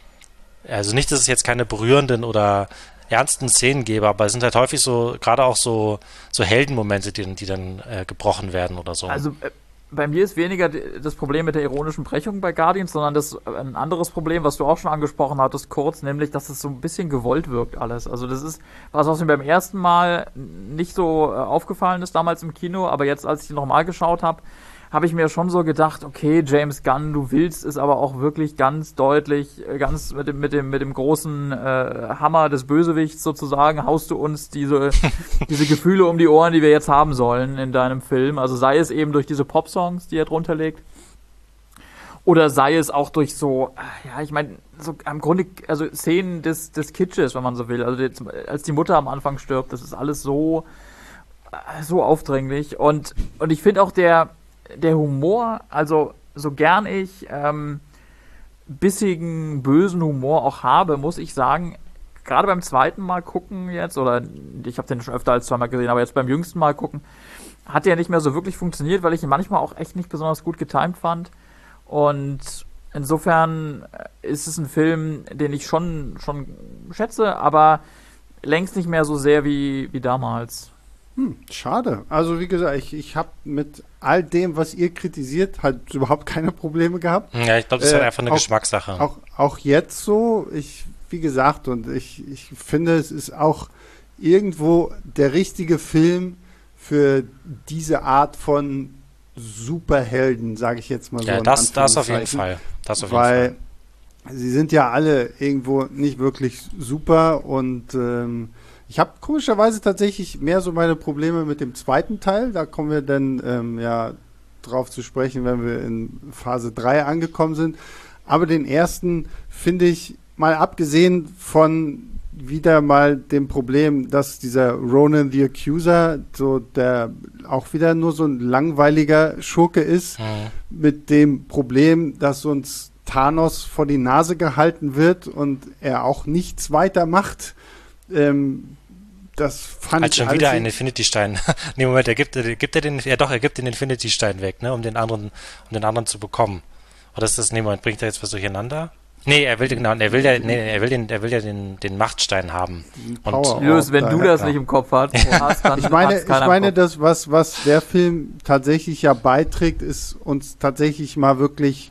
also nicht, dass es jetzt keine berührenden oder ernsten Szenen gäbe, aber es sind halt häufig so, gerade auch so, so Heldenmomente, die, die dann äh, gebrochen werden oder so. Also äh, bei mir ist weniger d- das Problem mit der ironischen Brechung bei Guardians, sondern das äh, ein anderes Problem, was du auch schon angesprochen hattest, kurz, nämlich, dass es so ein bisschen gewollt wirkt alles. Also das ist was, was mir beim ersten Mal nicht so äh, aufgefallen ist damals im Kino, aber jetzt, als ich ihn nochmal geschaut habe, habe ich mir schon so gedacht, okay, James Gunn, du willst es aber auch wirklich ganz deutlich, äh, ganz mit dem, mit dem, mit dem großen äh, Hammer des Bösewichts sozusagen, haust du uns diese, diese Gefühle um die Ohren, die wir jetzt haben sollen in deinem Film. Also sei es eben durch diese Pop-Songs, die er drunter legt, oder sei es auch durch so, ja, ich meine, so am Grunde, also Szenen des, des Kitsches, wenn man so will. Also die, als die Mutter am Anfang stirbt, das ist alles so, äh, so aufdringlich. Und, und ich finde auch der, der Humor, also so gern ich ähm, bissigen, bösen Humor auch habe, muss ich sagen, gerade beim zweiten Mal gucken jetzt, oder ich habe den schon öfter als zweimal gesehen, aber jetzt beim jüngsten Mal gucken, hat der nicht mehr so wirklich funktioniert, weil ich ihn manchmal auch echt nicht besonders gut getimed fand. Und insofern ist es ein Film, den ich schon, schon schätze, aber längst nicht mehr so sehr wie, wie damals. Hm, schade. Also wie gesagt, ich, ich habe mit all dem, was ihr kritisiert, halt überhaupt keine Probleme gehabt. Ja, ich glaube, das ist Äh, halt einfach eine auch- Geschmackssache. Auch, auch jetzt so, ich, wie gesagt, und ich, ich finde, es ist auch irgendwo der richtige Film für diese Art von Superhelden, sage ich jetzt mal so. Ja, in das, das auf jeden Anführungszeichen. Fall. Das auf jeden Weil Fall. sie sind ja alle irgendwo nicht wirklich super und ähm, ich habe komischerweise tatsächlich mehr so meine Probleme mit dem zweiten Teil. Da kommen wir dann ähm, ja drauf zu sprechen, wenn wir in Phase drei angekommen sind. Aber den ersten finde ich, mal abgesehen von wieder mal dem Problem, dass dieser Ronan the Accuser so der auch wieder nur so ein langweiliger Schurke ist, Mhm. mit dem Problem, dass uns Thanos vor die Nase gehalten wird und er auch nichts weiter macht. Ähm, das fand Halt ich schon alles wieder in- ein Infinity-Stein. Nee, Moment, er gibt, er gibt er den, ja doch, er gibt den Infinity-Stein weg, ne, um den anderen, um den anderen zu bekommen. Oder ist das, nee, Moment, bringt er jetzt was durcheinander? Nee, er will den, genau, er will ja, nee, er will den, er will ja den, den Machtstein haben. Power Und, Julius, Orb wenn du daher das kam. nicht im Kopf hast, hast dann Ich meine, hat's ich keiner im meine, Kopf. das, was, was der Film tatsächlich ja beiträgt, ist uns tatsächlich mal wirklich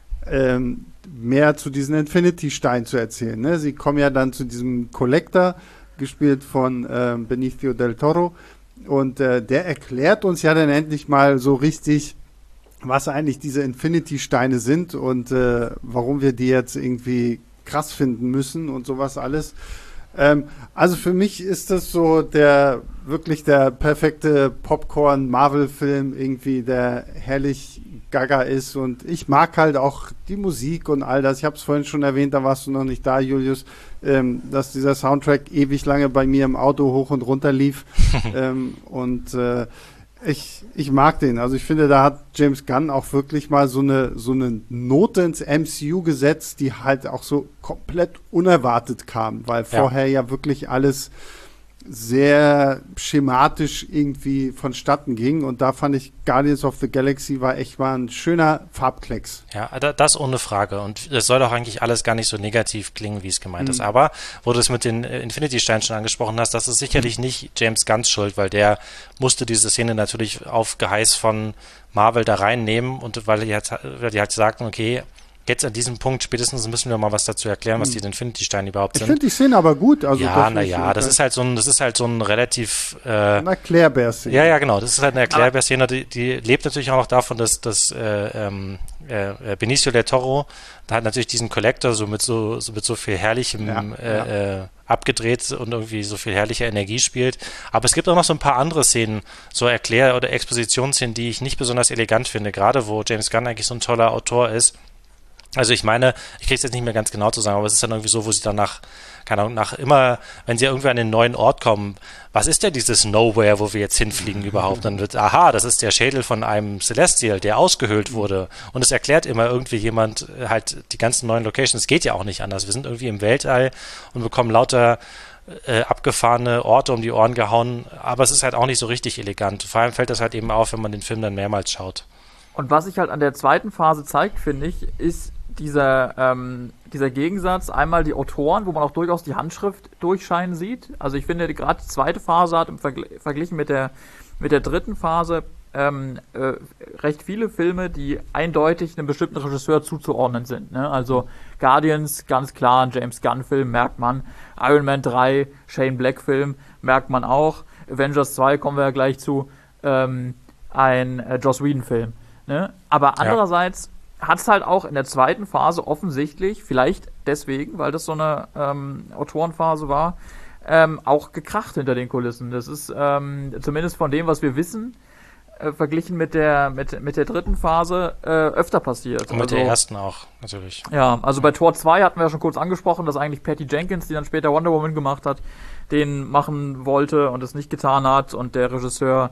ähm, mehr zu diesen Infinity-Steinen zu erzählen. Ne? Sie kommen ja dann zu diesem Collector, gespielt von ähm, Benicio del Toro, und äh, der erklärt uns ja dann endlich mal so richtig, was eigentlich diese Infinity-Steine sind und äh, warum wir die jetzt irgendwie krass finden müssen und sowas alles. Ähm, also für mich ist das so der wirklich der perfekte Popcorn-Marvel-Film irgendwie, der herrlich gaga ist und ich mag halt auch die Musik und all das. Ich habe es vorhin schon erwähnt, da warst du noch nicht da, Julius, ähm, dass dieser Soundtrack ewig lange bei mir im Auto hoch und runter lief ähm, und äh, ich, ich mag den. Also ich finde, da hat James Gunn auch wirklich mal so eine, so eine Note ins M C U gesetzt, die halt auch so komplett unerwartet kam, weil Ja. vorher ja wirklich alles sehr schematisch irgendwie vonstatten ging und da fand ich Guardians of the Galaxy war echt mal ein schöner Farbklecks. Ja, da- das ohne Frage. Und es soll auch eigentlich alles gar nicht so negativ klingen, wie es gemeint ist. Aber, wo du es mit den äh, Infinity-Steinen schon angesprochen hast, das ist sicherlich nicht James Gunns Schuld, weil der musste diese Szene natürlich auf Geheiß von Marvel da reinnehmen und weil die, jetzt, weil die halt sagten, okay, jetzt an diesem Punkt spätestens müssen wir mal was dazu erklären, was die Infinity-Steine überhaupt Ich sind. finde die Szene aber gut. Also Ja, das naja, das ist halt so ein, das ist halt so ein relativ, äh, ein Erklärbär-Szene. ja, ja, genau. Das ist halt eine Erklärbär-Szene, die, die lebt natürlich auch noch davon, dass, dass äh, ähm, äh, Benicio del Toro da hat natürlich diesen Collector so mit so, so mit so viel herrlichem Ja, äh, äh, abgedreht und irgendwie so viel herrlicher Energie spielt. Aber es gibt auch noch so ein paar andere Szenen, so Erklär- oder Expositionsszenen, die ich nicht besonders elegant finde, gerade wo James Gunn eigentlich so ein toller Autor ist. Also ich meine, ich kriege es jetzt nicht mehr ganz genau zu sagen, aber es ist dann irgendwie so, wo sie dann nach, keine Ahnung, nach immer, wenn sie irgendwie an den neuen Ort kommen, was ist denn dieses Nowhere, wo wir jetzt hinfliegen überhaupt? Dann wird, aha, das ist der Schädel von einem Celestial, der ausgehöhlt wurde. Und es erklärt immer irgendwie jemand äh, halt die ganzen neuen Locations. Es geht ja auch nicht anders. Wir sind irgendwie im Weltall und bekommen lauter äh, abgefahrene Orte um die Ohren gehauen, aber es ist halt auch nicht so richtig elegant. Vor allem fällt das halt eben auf, wenn man den Film dann mehrmals schaut. Und was sich halt an der zweiten Phase zeigt, finde ich, ist dieser, ähm, dieser Gegensatz, einmal die Autoren, wo man auch durchaus die Handschrift durchscheinen sieht. Also ich finde, gerade die zweite Phase hat im Vergl verglichen mit der, mit der dritten Phase ähm, äh, recht viele Filme, die eindeutig einem bestimmten Regisseur zuzuordnen sind. Ne? Also Guardians, ganz klar, ein James Gunn-Film, merkt man. Iron Man drei, Shane Black-Film, merkt man auch. Avengers zwei, kommen wir ja gleich zu, ähm, ein äh, Joss Whedon-Film. Ne? Aber andererseits hat es halt auch in der zweiten Phase offensichtlich, vielleicht deswegen, weil das so eine ähm, Autorenphase war, ähm, auch gekracht hinter den Kulissen. Das ist ähm, zumindest von dem, was wir wissen, äh, verglichen mit der mit, mit der dritten Phase äh, öfter passiert. Und mit also, der ersten auch, natürlich. Ja, also bei Tor zwei hatten wir ja schon kurz angesprochen, dass eigentlich Patty Jenkins, die dann später Wonder Woman gemacht hat, den machen wollte und es nicht getan hat und der Regisseur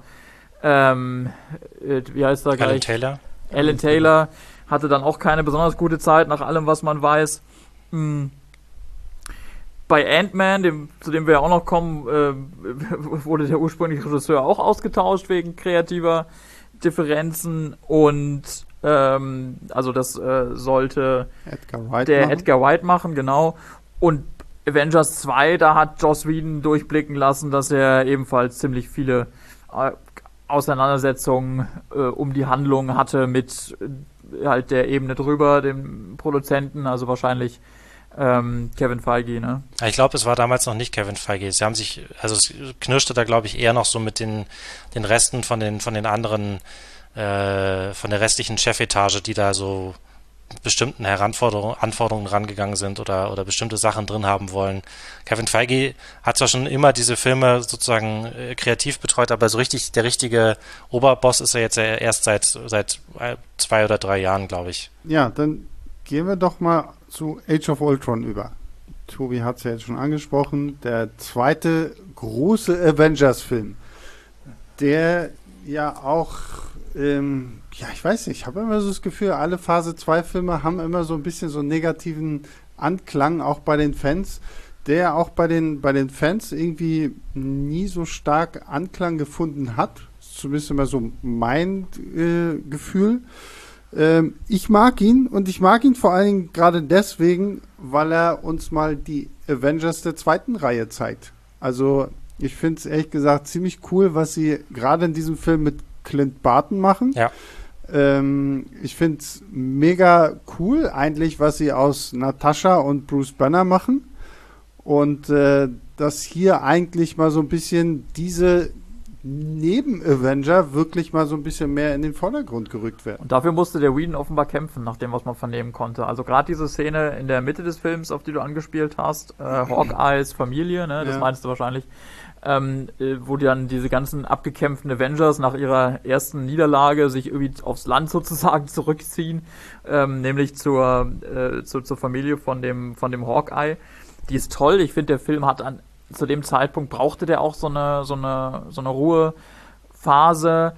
ähm, äh, wie heißt er gleich? Alan Taylor. Alan Taylor hatte dann auch keine besonders gute Zeit, nach allem, was man weiß. Hm. Bei Ant-Man, dem, zu dem wir ja auch noch kommen, äh, wurde der ursprüngliche Regisseur auch ausgetauscht wegen kreativer Differenzen und ähm, also das äh, sollte Edgar Wright der machen. Edgar Wright machen, genau. Und Avengers zwei, da hat Joss Whedon durchblicken lassen, dass er ebenfalls ziemlich viele äh, Auseinandersetzungen äh, um die Handlung hatte mit äh, halt der Ebene drüber, dem Produzenten, also wahrscheinlich ähm, Kevin Feige, ne? Ja, ich glaube, es war damals noch nicht Kevin Feige. Sie haben sich, also es knirschte da, glaube ich, eher noch so mit den, den Resten von den, von den anderen, äh, von der restlichen Chefetage, die da so bestimmten Heranforderungen, Anforderungen rangegangen sind oder, oder bestimmte Sachen drin haben wollen. Kevin Feige hat zwar schon immer diese Filme sozusagen äh, kreativ betreut, aber so richtig, der richtige Oberboss ist er jetzt ja erst seit, seit zwei oder drei Jahren, glaube ich. Ja, dann gehen wir doch mal zu Age of Ultron über. Tobi hat es ja jetzt schon angesprochen. Der zweite große Avengers-Film, der ja auch ähm, ja, ich weiß nicht, ich habe immer so das Gefühl, alle Phase zwei Filme haben immer so ein bisschen so einen negativen Anklang, auch bei den Fans, der auch bei den, bei den Fans irgendwie nie so stark Anklang gefunden hat. Zumindest immer so mein äh, Gefühl. Ähm, ich mag ihn und ich mag ihn vor allen Dingen gerade deswegen, weil er uns mal die Avengers der zweiten Reihe zeigt. Also ich finde es ehrlich gesagt ziemlich cool, was sie gerade in diesem Film mit Clint Barton machen. Ja. Ähm, ich finde es mega cool eigentlich, was sie aus Natascha und Bruce Banner machen. Und äh, dass hier eigentlich mal so ein bisschen diese Neben-Avenger wirklich mal so ein bisschen mehr in den Vordergrund gerückt werden. Und dafür musste der Whedon offenbar kämpfen, nach dem, was man vernehmen konnte. Also gerade diese Szene in der Mitte des Films, auf die du angespielt hast, äh, Hawkeyes Familie, ne, das Ja. meinst du wahrscheinlich, ähm, äh, wo dann diese ganzen abgekämpften Avengers nach ihrer ersten Niederlage sich irgendwie aufs Land sozusagen zurückziehen, ähm, nämlich zur, äh, zu, zur Familie von dem, von dem Hawkeye. Die ist toll. Ich finde, der Film hat an, zu dem Zeitpunkt brauchte der auch so eine, so eine, so eine Ruhephase.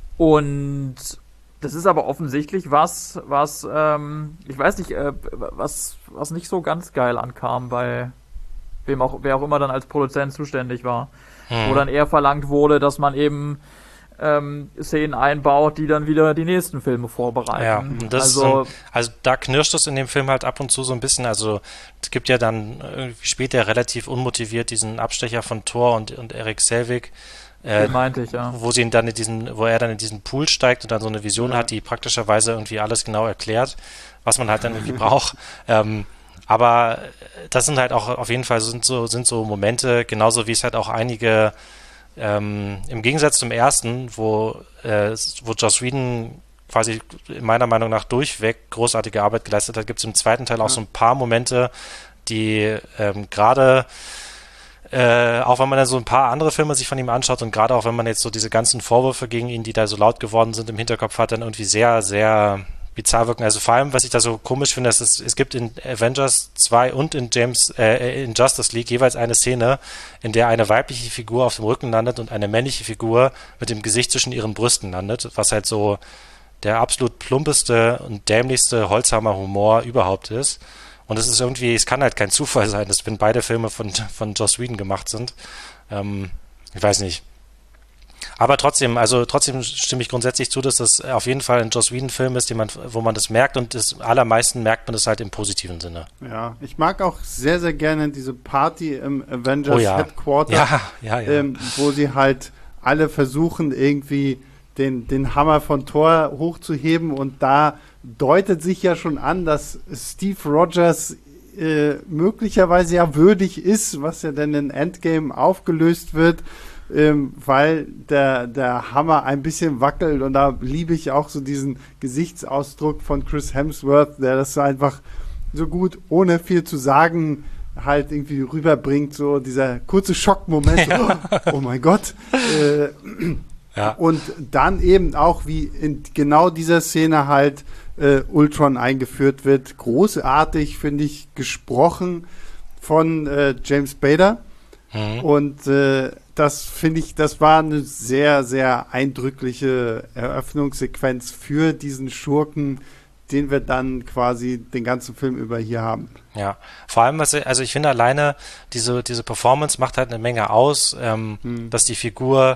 Und das ist aber offensichtlich was, was, ähm, ich weiß nicht, äh, was, was nicht so ganz geil ankam bei wem auch, wer auch immer dann als Produzent zuständig war. Hm. Wo dann eher verlangt wurde, dass man eben ähm, Szenen einbaut, die dann wieder die nächsten Filme vorbereiten. Ja, und das also, ist, also da knirscht es in dem Film halt ab und zu so ein bisschen. Also es gibt ja dann irgendwie später relativ unmotiviert diesen Abstecher von Thor und, und Eric Selvig, äh, meinte ich, ja. wo sie ihn dann in diesen, wo er dann in diesen Pool steigt und dann so eine Vision Ja. hat, die praktischerweise irgendwie alles genau erklärt, was man halt dann irgendwie braucht. Ähm, aber das sind halt auch auf jeden Fall sind so, sind so Momente, genauso wie es halt auch einige ähm, im Gegensatz zum ersten, wo, äh, wo Joss Whedon quasi meiner Meinung nach durchweg großartige Arbeit geleistet hat, gibt es im zweiten Teil auch so ein paar Momente, die ähm, gerade Äh, auch wenn man dann so ein paar andere Filme sich von ihm anschaut und gerade auch wenn man jetzt so diese ganzen Vorwürfe gegen ihn, die da so laut geworden sind, im Hinterkopf hat, dann irgendwie sehr, sehr bizarr wirken. Also vor allem, was ich da so komisch finde, ist, es, es gibt in Avengers zwei und in James, äh, in Justice League jeweils eine Szene, in der eine weibliche Figur auf dem Rücken landet und eine männliche Figur mit dem Gesicht zwischen ihren Brüsten landet, was halt so der absolut plumpeste und dämlichste Holzhammer-Humor überhaupt ist. Und es ist irgendwie, es kann halt kein Zufall sein, dass wenn beide Filme von, von Joss Whedon gemacht sind. Ähm, ich weiß nicht. Aber trotzdem, also trotzdem stimme ich grundsätzlich zu, dass das auf jeden Fall ein Joss Whedon-Film ist, den man, wo man das merkt und das allermeisten merkt man das halt im positiven Sinne. Ja, ich mag auch sehr, sehr gerne diese Party im Avengers Oh ja. Headquarter, Ja, ja, ja. Ähm, wo sie halt alle versuchen, irgendwie den, den Hammer von Thor hochzuheben und da deutet sich ja schon an, dass Steve Rogers äh, möglicherweise ja würdig ist, was ja dann in Endgame aufgelöst wird, ähm, weil der, der Hammer ein bisschen wackelt und da liebe ich auch so diesen Gesichtsausdruck von Chris Hemsworth, der das so einfach so gut, ohne viel zu sagen, halt irgendwie rüberbringt, so dieser kurze Schockmoment, Ja. so, oh, oh mein Gott, äh, Ja. und dann eben auch, wie in genau dieser Szene halt äh, Ultron eingeführt wird. Großartig, finde ich, gesprochen von äh, James Spader. Mhm. Und äh, das finde ich, das war eine sehr, sehr eindrückliche Eröffnungssequenz für diesen Schurken, den wir dann quasi den ganzen Film über hier haben. Ja, vor allem, was, also ich finde alleine, diese, diese Performance macht halt eine Menge aus, ähm, Hm. dass die Figur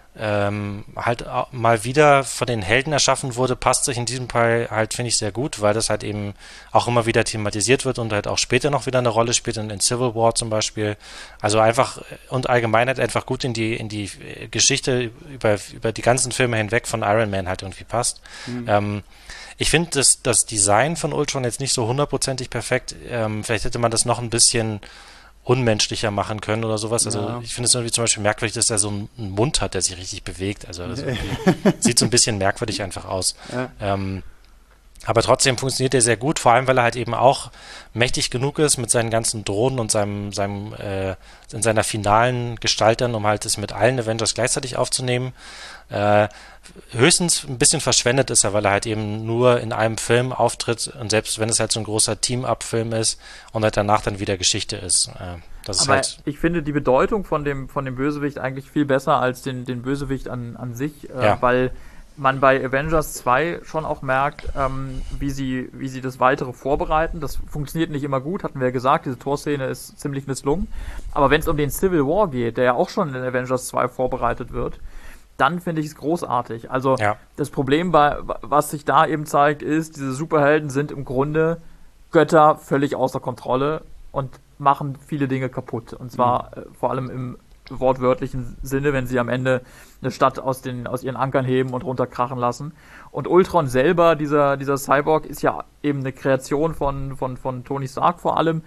ähm, halt auch mal wieder von den Helden erschaffen wurde, passt sich in diesem Fall halt, finde ich, sehr gut, weil das halt eben auch immer wieder thematisiert wird und halt auch später noch wieder eine Rolle spielt, in, in Civil War zum Beispiel. Also einfach und allgemein halt einfach gut in die, in die Geschichte über, über die ganzen Filme hinweg von Iron Man halt irgendwie passt. Mhm. Ähm, ich finde das, das Design von Ultron jetzt nicht so hundertprozentig perfekt. Ähm, vielleicht hätte man das noch ein bisschen unmenschlicher machen können oder sowas. Also Ja. ich finde es irgendwie zum Beispiel merkwürdig, dass er so einen einen Mund hat, der sich richtig bewegt. Also das irgendwie sieht so ein bisschen merkwürdig einfach aus. Ja. Ähm, aber trotzdem funktioniert er sehr gut, vor allem weil er halt eben auch mächtig genug ist mit seinen ganzen Drohnen und seinem, seinem äh, in seiner finalen Gestalt dann, um halt es mit allen Avengers gleichzeitig aufzunehmen. Äh, höchstens ein bisschen verschwendet ist er, weil er halt eben nur in einem Film auftritt und selbst wenn es halt so ein großer Team-Up-Film ist und halt danach dann wieder Geschichte ist. Äh, das ist Aber halt, ich finde die Bedeutung von dem, von dem Bösewicht eigentlich viel besser als den, den Bösewicht an, an sich, äh, Ja. weil man bei Avengers zwei schon auch merkt, ähm, wie sie, wie sie das Weitere vorbereiten. Das funktioniert nicht immer gut, hatten wir ja gesagt, diese Torszene ist ziemlich misslungen. Aber wenn es um den Civil War geht, der ja auch schon in Avengers zwei vorbereitet wird, dann finde ich es großartig. Also Ja. das Problem, bei, was sich da eben zeigt, ist, diese Superhelden sind im Grunde Götter völlig außer Kontrolle und machen viele Dinge kaputt. Und zwar äh, vor allem im wortwörtlichen Sinne, wenn sie am Ende eine Stadt aus den aus ihren Ankern heben und runterkrachen lassen. Und Ultron selber, dieser dieser Cyborg, ist ja eben eine Kreation von von von Tony Stark vor allem,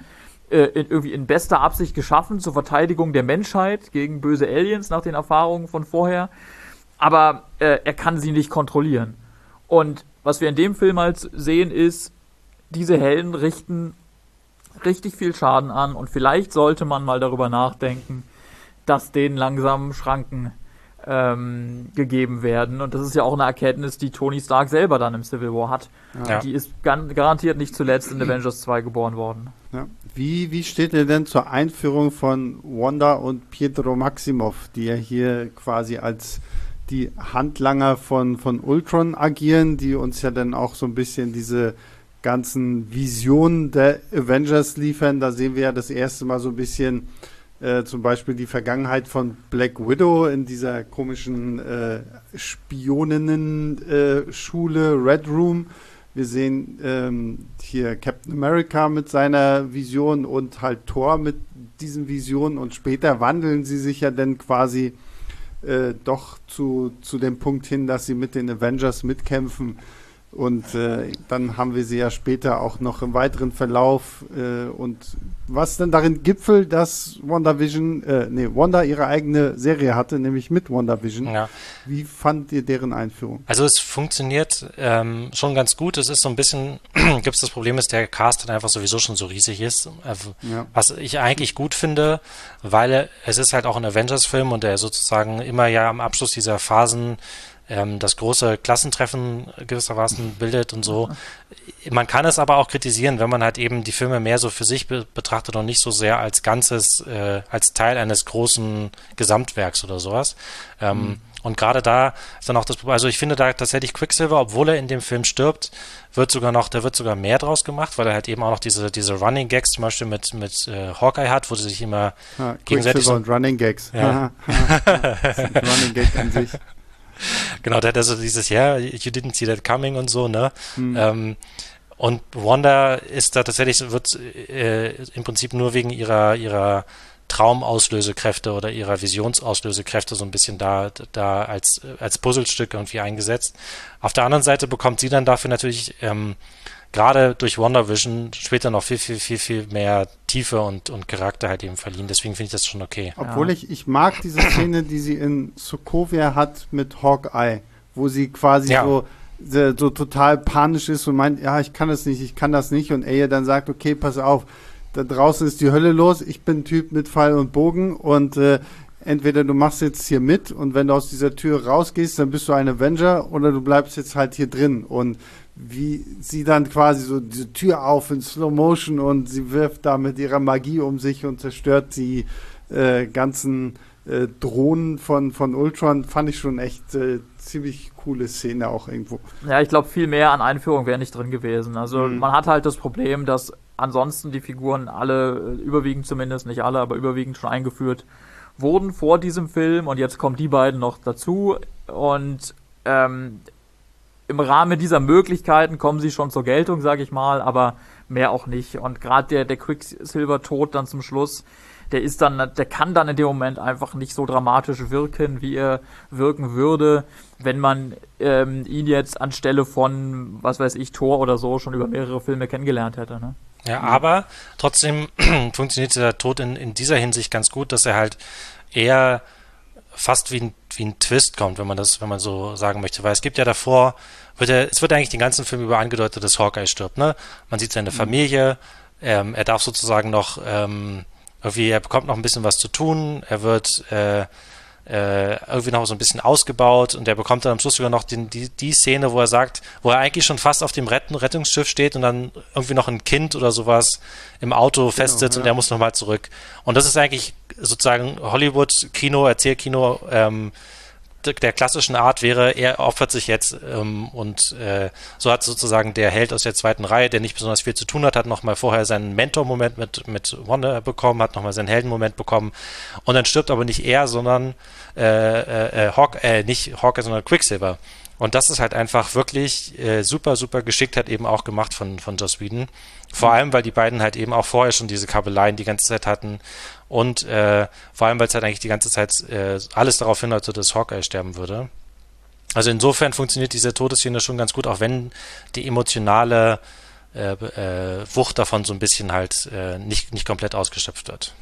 äh, in, irgendwie in bester Absicht geschaffen zur Verteidigung der Menschheit gegen böse Aliens nach den Erfahrungen von vorher. Aber äh, er kann sie nicht kontrollieren. Und was wir in dem Film halt sehen ist, diese Helden richten richtig viel Schaden an und vielleicht sollte man mal darüber nachdenken, dass denen langsam Schranken ähm, gegeben werden. Und das ist ja auch eine Erkenntnis, die Tony Stark selber dann im Civil War hat. Ja. Die ist gan- garantiert nicht zuletzt in Avengers zwei geboren worden. Ja. Wie, wie steht ihr denn zur Einführung von Wanda und Pietro Maximoff, die ja hier quasi als die Handlanger von, von Ultron agieren, die uns ja dann auch so ein bisschen diese ganzen Visionen der Avengers liefern? Da sehen wir ja das erste Mal so ein bisschen äh, zum Beispiel die Vergangenheit von Black Widow in dieser komischen äh, Spioninnen-Schule äh, Red Room. Wir sehen ähm, hier Captain America mit seiner Vision und halt Thor mit diesen Visionen und später wandeln sie sich ja dann quasi äh, doch zu, zu dem Punkt hin, dass sie mit den Avengers mitkämpfen. Und äh, dann haben wir sie ja später auch noch im weiteren Verlauf äh, und was denn darin gipfelt, dass WandaVision, äh, nee, Wanda ihre eigene Serie hatte, nämlich mit WandaVision. Ja. Wie fand ihr deren Einführung? Also es funktioniert ähm, schon ganz gut. Es ist so ein bisschen, gibt es das Problem, dass der Cast dann einfach sowieso schon so riesig ist. Also, Ja. was ich eigentlich gut finde, weil es ist halt auch ein Avengers-Film und der sozusagen immer ja am Abschluss dieser Phasen ähm, das große Klassentreffen gewissermaßen bildet und so. Man kann es aber auch kritisieren, wenn man halt eben die Filme mehr so für sich be- betrachtet und nicht so sehr als Ganzes, äh, als Teil eines großen Gesamtwerks oder sowas. Ähm, mhm. Und gerade da ist dann auch das Problem, also ich finde da tatsächlich Quicksilver, obwohl er in dem Film stirbt, wird sogar noch, da wird sogar mehr draus gemacht, weil er halt eben auch noch diese, diese Running Gags zum Beispiel mit, mit äh, Hawkeye hat, wo sie sich immer Ah, gegenseitig so, und Running Gags. Ja. Das ist ein Running Gag an sich. Genau, der hat also dieses, ja, yeah, you didn't see that coming und so, ne? Hm. Ähm, und Wanda ist da tatsächlich, wird äh, im Prinzip nur wegen ihrer, ihrer Traumauslösekräfte oder ihrer Visionsauslösekräfte so ein bisschen da, da als, als Puzzlestück irgendwie eingesetzt. Auf der anderen Seite bekommt sie dann dafür natürlich ähm, gerade durch WandaVision später noch viel, viel, viel, viel mehr Tiefe und, und Charakter halt eben verliehen. Deswegen finde ich das schon okay. Obwohl Ja. ich, ich mag diese Szene, die sie in Sokovia hat mit Hawkeye, wo sie quasi Ja. so, so, so total panisch ist und meint, ja, ich kann das nicht, ich kann das nicht. Und er ihr dann sagt, okay, pass auf, da draußen ist die Hölle los, ich bin ein Typ mit Pfeil und Bogen und äh, entweder du machst jetzt hier mit und wenn du aus dieser Tür rausgehst, dann bist du ein Avenger oder du bleibst jetzt halt hier drin. Und wie sie dann quasi so diese Tür auf in Slow Motion und sie wirft da mit ihrer Magie um sich und zerstört die äh, ganzen äh, Drohnen von, von Ultron, fand ich schon echt äh, ziemlich coole Szene auch irgendwo. Ja, ich glaube, viel mehr an Einführung wäre nicht drin gewesen. Also Mhm. man hat halt das Problem, dass ansonsten die Figuren alle, äh, überwiegend zumindest, nicht alle, aber überwiegend schon eingeführt wurden vor diesem Film und jetzt kommen die beiden noch dazu und ähm, im Rahmen dieser Möglichkeiten kommen sie schon zur Geltung, sage ich mal, aber mehr auch nicht. Und gerade der, der Quicksilver-Tod dann zum Schluss, der ist dann, der kann dann in dem Moment einfach nicht so dramatisch wirken, wie er wirken würde, wenn man ähm, ihn jetzt anstelle von, was weiß ich, Thor oder so schon über mehrere Filme kennengelernt hätte. Ne? Ja, aber trotzdem funktioniert der Tod in, in dieser Hinsicht ganz gut, dass er halt eher fast wie ein, wie ein Twist kommt, wenn man das, wenn man so sagen möchte. Weil es gibt ja davor, wird er, es wird eigentlich den ganzen Film über angedeutet, dass Hawkeye stirbt, ne? Man sieht seine Familie, ähm, er darf sozusagen noch, ähm, irgendwie, er bekommt noch ein bisschen was zu tun, er wird äh, äh, irgendwie noch so ein bisschen ausgebaut und er bekommt dann am Schluss sogar noch den, die, die Szene, wo er sagt, wo er eigentlich schon fast auf dem Retten, Rettungsschiff steht und dann irgendwie noch ein Kind oder sowas im Auto festsitzt ja. und er muss nochmal zurück. Und das ist eigentlich sozusagen Hollywood-Kino, Erzählkino, ähm, der klassischen Art wäre, er opfert sich jetzt ähm, und äh, so hat sozusagen der Held aus der zweiten Reihe, der nicht besonders viel zu tun hat, hat nochmal vorher seinen Mentor-Moment mit, mit Wanda bekommen, hat nochmal seinen Helden-Moment bekommen und dann stirbt aber nicht er, sondern äh, äh, Hawk, äh, nicht Hawkeye, sondern Quicksilver. Und das ist halt einfach wirklich äh, super, super geschickt halt eben auch gemacht von, von Joss Whedon. Vor allem, weil die beiden halt eben auch vorher schon diese Kabeleien die ganze Zeit hatten und äh, vor allem, weil es halt eigentlich die ganze Zeit äh, alles darauf hindeutet, dass Hawkeye sterben würde. Also insofern funktioniert diese Todesszene schon ganz gut, auch wenn die emotionale äh, äh, Wucht davon so ein bisschen halt äh, nicht, nicht komplett ausgeschöpft wird.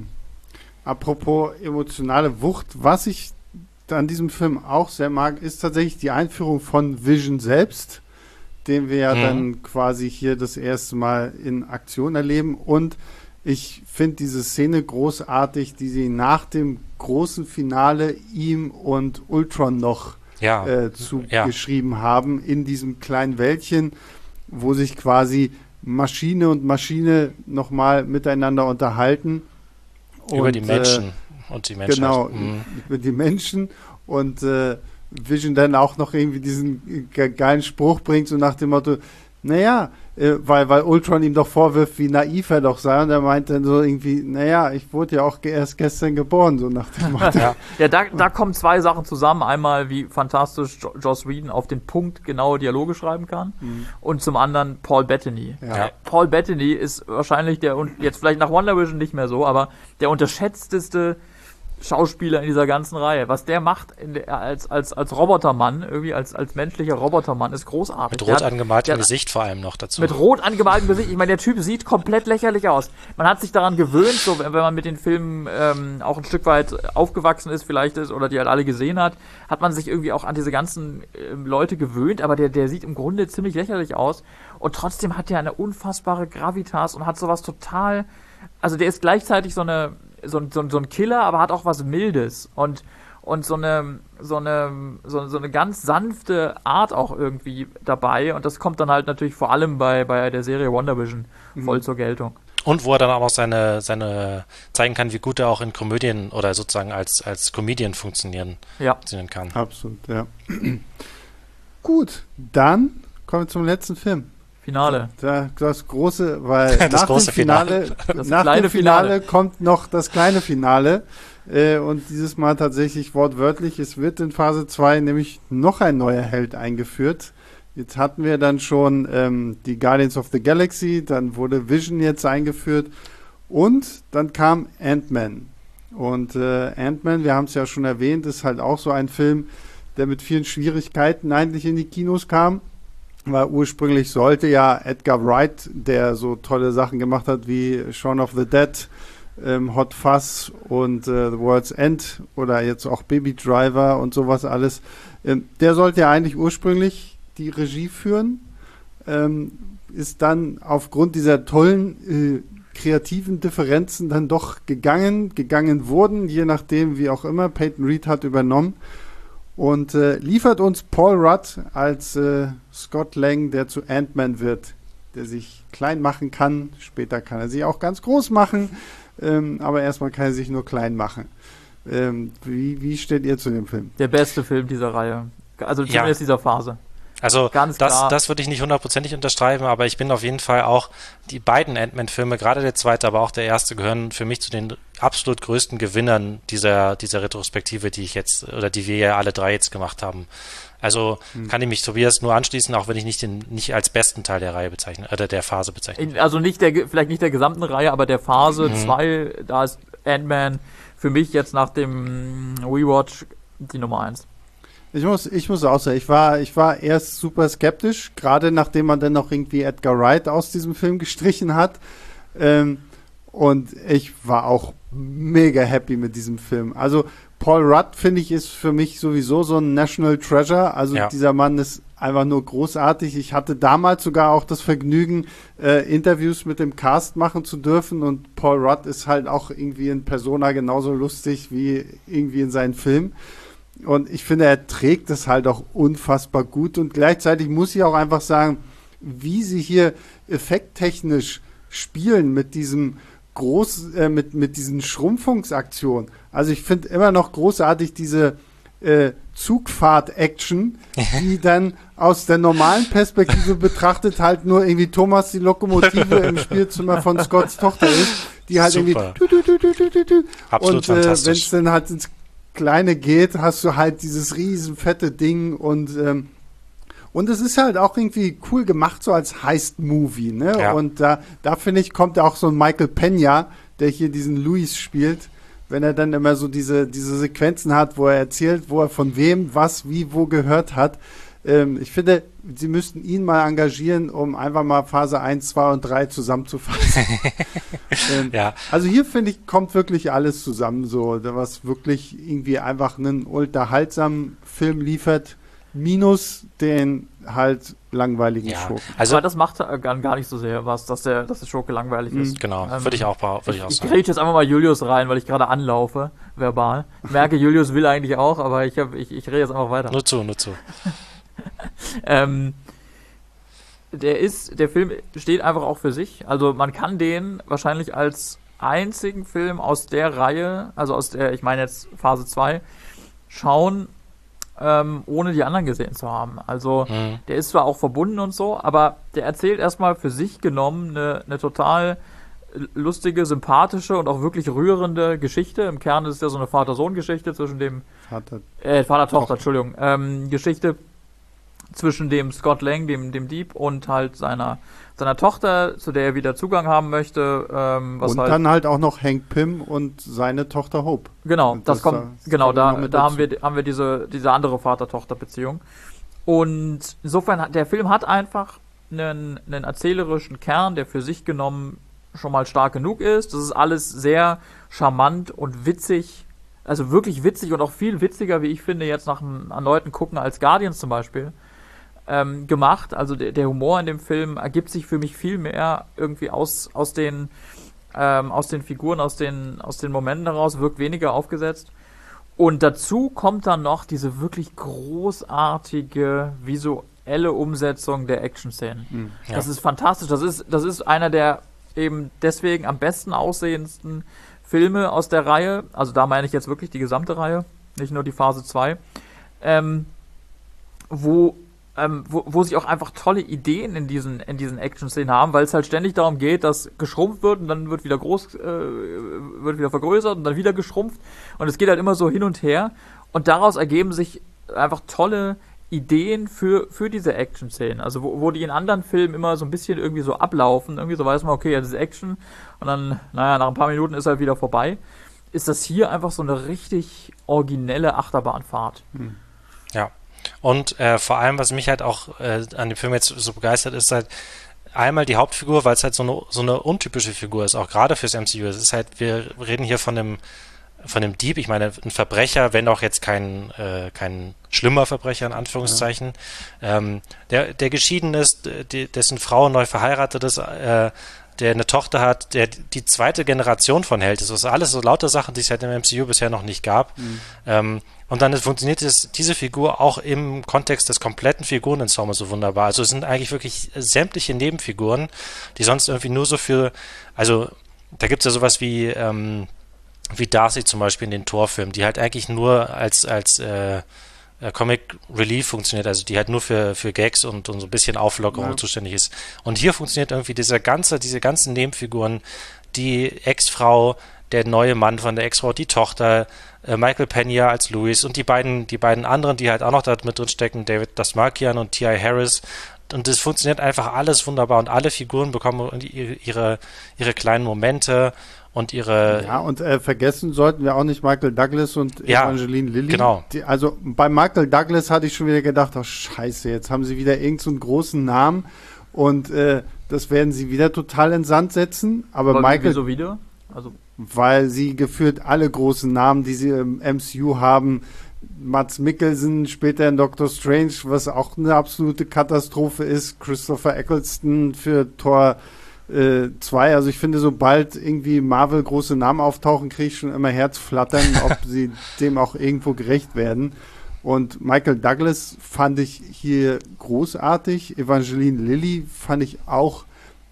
Apropos emotionale Wucht, was ich an diesem Film auch sehr mag, ist tatsächlich die Einführung von Vision selbst, den wir ja mhm. dann quasi hier das erste Mal in Aktion erleben. Und ich finde diese Szene großartig, die sie nach dem großen Finale ihm und Ultron noch ja. äh, zugeschrieben ja. haben, in diesem kleinen Wäldchen, wo sich quasi Maschine und Maschine nochmal miteinander unterhalten. Über und, die Menschen äh, und die Menschen. Genau, mhm. über die Menschen und äh, Vision dann auch noch irgendwie diesen ge- geilen Spruch bringt, so nach dem Motto, naja, äh, weil, weil Ultron ihm doch vorwirft, wie naiv er doch sei, und er meint dann so irgendwie, naja, ich wurde ja auch ge- erst gestern geboren, so nach dem Motto. ja, ja da, da kommen zwei Sachen zusammen. Einmal, wie fantastisch jo- Joss Whedon auf den Punkt genaue Dialoge schreiben kann mhm. und zum anderen Paul Bettany. Ja. Paul Bettany ist wahrscheinlich der, und jetzt vielleicht nach Wonder Vision nicht mehr so, aber der unterschätzteste Schauspieler in dieser ganzen Reihe. Was der macht in der, als, als, als Robotermann, irgendwie als, als menschlicher Robotermann, ist großartig. Mit rot hat, angemaltem Gesicht vor allem noch dazu. Mit rot angemaltem Gesicht. Ich meine, der Typ sieht komplett lächerlich aus. Man hat sich daran gewöhnt, so wenn man mit den Filmen ähm, auch ein Stück weit aufgewachsen ist, vielleicht ist, oder die halt alle gesehen hat, hat man sich irgendwie auch an diese ganzen äh, Leute gewöhnt, aber der, der sieht im Grunde ziemlich lächerlich aus. Und trotzdem hat er eine unfassbare Gravitas und hat sowas total, also der ist gleichzeitig so eine So, so, so ein Killer, aber hat auch was Mildes und, und so eine so eine so, so eine ganz sanfte Art auch irgendwie dabei, und das kommt dann halt natürlich vor allem bei, bei der Serie Wonder Vision voll mhm. zur Geltung. Und wo er dann auch seine, seine zeigen kann, wie gut er auch in Komödien oder sozusagen als, als Comedian funktionieren ja. funktionieren kann. Absolut, ja. Gut, dann kommen wir zum letzten Film. Finale. Da, das große, weil das nach große dem Finale, das nach kleine dem Finale, Finale kommt noch das kleine Finale. Äh, und dieses Mal tatsächlich wortwörtlich, es wird in Phase zwei nämlich noch ein neuer Held eingeführt. Jetzt hatten wir dann schon ähm, die Guardians of the Galaxy, dann wurde Vision jetzt eingeführt und dann kam Ant-Man. Und äh, Ant-Man, wir haben es ja schon erwähnt, ist halt auch so ein Film, der mit vielen Schwierigkeiten eigentlich in die Kinos kam. Weil ursprünglich sollte ja Edgar Wright, der so tolle Sachen gemacht hat wie Shaun of the Dead, ähm, Hot Fuzz und äh, The World's End oder jetzt auch Baby Driver und sowas alles, ähm, der sollte ja eigentlich ursprünglich die Regie führen, ähm, ist dann aufgrund dieser tollen äh, kreativen Differenzen dann doch gegangen, gegangen wurden, je nachdem wie auch immer. Peyton Reed hat übernommen. Und äh, liefert uns Paul Rudd als äh, Scott Lang, der zu Ant-Man wird, der sich klein machen kann. Später kann er sich auch ganz groß machen, ähm, aber erstmal kann er sich nur klein machen. Ähm, wie, wie steht ihr zu dem Film? Der beste Film dieser Reihe. Also zumindest ja. dieser Phase. Also Ganz das, klar. das würde ich nicht hundertprozentig unterschreiben, aber ich bin auf jeden Fall auch, die beiden Ant-Man-Filme, gerade der zweite, aber auch der erste, gehören für mich zu den absolut größten Gewinnern dieser, dieser Retrospektive, die ich jetzt, oder die wir ja alle drei jetzt gemacht haben. Also hm. kann ich mich Tobias nur anschließen, auch wenn ich nicht den nicht als besten Teil der Reihe bezeichne, oder der Phase bezeichne. Also nicht der, vielleicht nicht der gesamten Reihe, aber der Phase zwei, mhm. da ist Ant-Man für mich jetzt nach dem Rewatch die Nummer eins. Ich muss, ich muss auch sagen, ich war, ich war erst super skeptisch, gerade nachdem man dann noch irgendwie Edgar Wright aus diesem Film gestrichen hat. Ähm, und ich war auch mega happy mit diesem Film. Also Paul Rudd, finde ich, ist für mich sowieso so ein National Treasure. Also ja. dieser Mann ist einfach nur großartig. Ich hatte damals sogar auch das Vergnügen, äh, Interviews mit dem Cast machen zu dürfen. Und Paul Rudd ist halt auch irgendwie in Persona genauso lustig wie irgendwie in seinen Filmen. Und ich finde, er trägt es halt auch unfassbar gut. Und gleichzeitig muss ich auch einfach sagen, wie sie hier effekttechnisch spielen mit diesem groß, äh, mit, mit diesen Schrumpfungsaktionen. Also ich finde immer noch großartig diese äh, Zugfahrt-Action, die dann aus der normalen Perspektive betrachtet halt nur irgendwie Thomas die Lokomotive im Spielzimmer von Scotts Tochter ist, die halt Super. irgendwie tu, tu, tu, tu, tu, tu. Absolut und äh, wenn fantastisch. es dann halt ins Kleine geht, hast du halt dieses riesen fette Ding und ähm, und es ist halt auch irgendwie cool gemacht, so als Heist-Movie, ne? Ja. Und da, da finde ich, kommt auch so ein Michael Peña, der hier diesen Luis spielt, wenn er dann immer so diese, diese Sequenzen hat, wo er erzählt, wo er von wem, was, wie, wo gehört hat. Ähm, ich finde, sie müssten ihn mal engagieren, um einfach mal Phase eins, zwei und drei zusammenzufassen. ähm, Ja. Also hier, finde ich, kommt wirklich alles zusammen, so, was wirklich irgendwie einfach einen unterhaltsamen Film liefert, minus den halt langweiligen Ja, Schurken. Also, aber das macht äh, gar gar nicht so sehr was, dass der, dass der Schurke langweilig ist. Genau, Ähm, würde ich auch, bra- würde ich auch Ich sagen. kriege jetzt einfach mal Julius rein, weil ich gerade anlaufe, verbal. Ich merke, Julius will eigentlich auch, aber ich, hab, ich, ich rede jetzt einfach weiter. Nur zu, nur zu. Ähm, der ist, der Film steht einfach auch für sich. Also man kann den wahrscheinlich als einzigen Film aus der Reihe, also aus der, ich meine jetzt Phase zwei, schauen, ähm, ohne die anderen gesehen zu haben. Also Mhm. der ist zwar auch verbunden und so, aber der erzählt erstmal für sich genommen eine, eine total lustige, sympathische und auch wirklich rührende Geschichte. Im Kern ist es ja so eine Vater-Sohn-Geschichte zwischen dem Vater. äh, Vater-Tochter, Tochter. Entschuldigung, ähm, Geschichte zwischen dem Scott Lang, dem, dem Dieb, und halt seiner, seiner Tochter, zu der er wieder Zugang haben möchte. Ähm, was Und halt, dann halt auch noch Hank Pym und seine Tochter Hope. genau, Und das, das kommt, da- das genau, kommt noch da, mit da haben dazu. wir, haben wir diese, diese andere Vater-Tochter-Beziehung. Und insofern, hat der Film hat einfach einen, einen erzählerischen Kern, der für sich genommen schon mal stark genug ist. Das ist alles sehr charmant und witzig, also wirklich witzig und auch viel witziger, wie ich finde, jetzt nach einem erneuten Gucken als Guardians zum Beispiel, ähm, gemacht. Also der, der Humor in dem Film ergibt sich für mich viel mehr irgendwie aus, aus den ähm, aus den Figuren, aus den, aus den Momenten heraus, wirkt weniger aufgesetzt. Und dazu kommt dann noch diese wirklich großartige visuelle Umsetzung der Action-Szenen. Mhm. Ja. Das ist fantastisch. Das ist, das ist einer der eben deswegen am besten aussehendsten Filme aus der Reihe. Also da meine ich jetzt wirklich die gesamte Reihe, nicht nur die Phase zwei. Ähm, wo, ähm, wo, wo sich auch einfach tolle Ideen in diesen, in diesen Action-Szenen haben, weil es halt ständig darum geht, dass geschrumpft wird und dann wird wieder groß, äh, wird wieder vergrößert und dann wieder geschrumpft. Und es geht halt immer so hin und her. Und daraus ergeben sich einfach tolle Ideen für, für diese Action-Szenen. Also wo, wo die in anderen Filmen immer so ein bisschen irgendwie so ablaufen, irgendwie so weiß man, okay, ja, das ist Action und dann, naja, nach ein paar Minuten ist halt wieder vorbei, ist das hier einfach so eine richtig originelle Achterbahnfahrt. Ja. Und äh, vor allem, was mich halt auch äh, an dem Film jetzt so begeistert, ist halt einmal die Hauptfigur, weil es halt so eine, so eine untypische Figur ist, auch gerade fürs M C U. Es ist halt, wir reden hier von einem von einem Dieb, ich meine, ein Verbrecher, wenn auch jetzt kein, äh, kein schlimmer Verbrecher in Anführungszeichen, ja. ähm, der, der geschieden ist, die, dessen Frau neu verheiratet ist, äh, der eine Tochter hat, der die zweite Generation von Held ist. Das ist alles so lauter Sachen, die es halt im M C U bisher noch nicht gab. Mhm. Ähm, und dann funktioniert es, diese Figur auch im Kontext des kompletten Figurenensembles so wunderbar. Also es sind eigentlich wirklich sämtliche Nebenfiguren, die sonst irgendwie nur so für, also da gibt es ja sowas wie ähm, wie Darcy zum Beispiel in den Torfilmen, die halt eigentlich nur als, als äh, Comic Relief funktioniert, also die halt nur für, für Gags und, und so ein bisschen Auflockerung ja. zuständig ist. Und hier funktioniert irgendwie dieser ganze, diese ganzen Nebenfiguren, die Ex-Frau, der neue Mann von der Ex-Frau, die Tochter, äh, Michael Pena als Louis und die beiden, die beiden anderen, die halt auch noch da mit drin stecken, David Dasmalkian und T I Harris. Und das funktioniert einfach alles wunderbar und alle Figuren bekommen ihre, ihre kleinen Momente und ihre... Ja, und äh, vergessen sollten wir auch nicht Michael Douglas und ja, Evangeline Lilly. Genau. Die, also bei Michael Douglas hatte ich schon wieder gedacht, oh scheiße, jetzt haben sie wieder irgend so einen großen Namen und äh, das werden sie wieder total in Sand setzen. Aber, Aber Michael... Wieso wieder? Also weil sie geführt alle großen Namen, die sie im M C U haben, Mads Mikkelsen, später in Doctor Strange, was auch eine absolute Katastrophe ist, Christopher Eccleston für Thor zwei, also ich finde, sobald irgendwie Marvel große Namen auftauchen, kriege ich schon immer Herzflattern, ob sie dem auch irgendwo gerecht werden. Und Michael Douglas fand ich hier großartig. Evangeline Lilly fand ich auch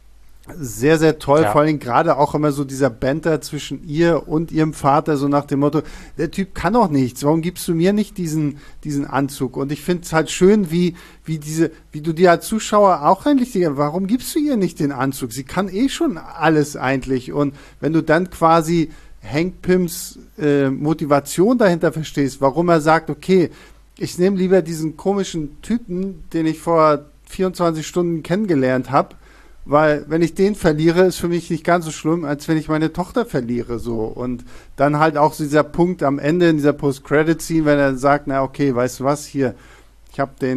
sehr, sehr toll. Ja. Vor allem gerade auch immer so dieser Banter zwischen ihr und ihrem Vater, so nach dem Motto, der Typ kann doch nichts, warum gibst du mir nicht diesen, diesen Anzug? Und ich finde es halt schön, wie, wie diese, wie du dir als Zuschauer auch eigentlich denkst, warum gibst du ihr nicht den Anzug? Sie kann eh schon alles eigentlich. Und wenn du dann quasi Hank Pyms äh, Motivation dahinter verstehst, warum er sagt, okay, ich nehme lieber diesen komischen Typen, den ich vor vierundzwanzig Stunden kennengelernt habe, weil wenn ich den verliere, ist für mich nicht ganz so schlimm, als wenn ich meine Tochter verliere, so. Und dann halt auch so dieser Punkt am Ende in dieser Post-Credit-Scene, wenn er sagt, na okay, weißt du was, hier, ich habe den,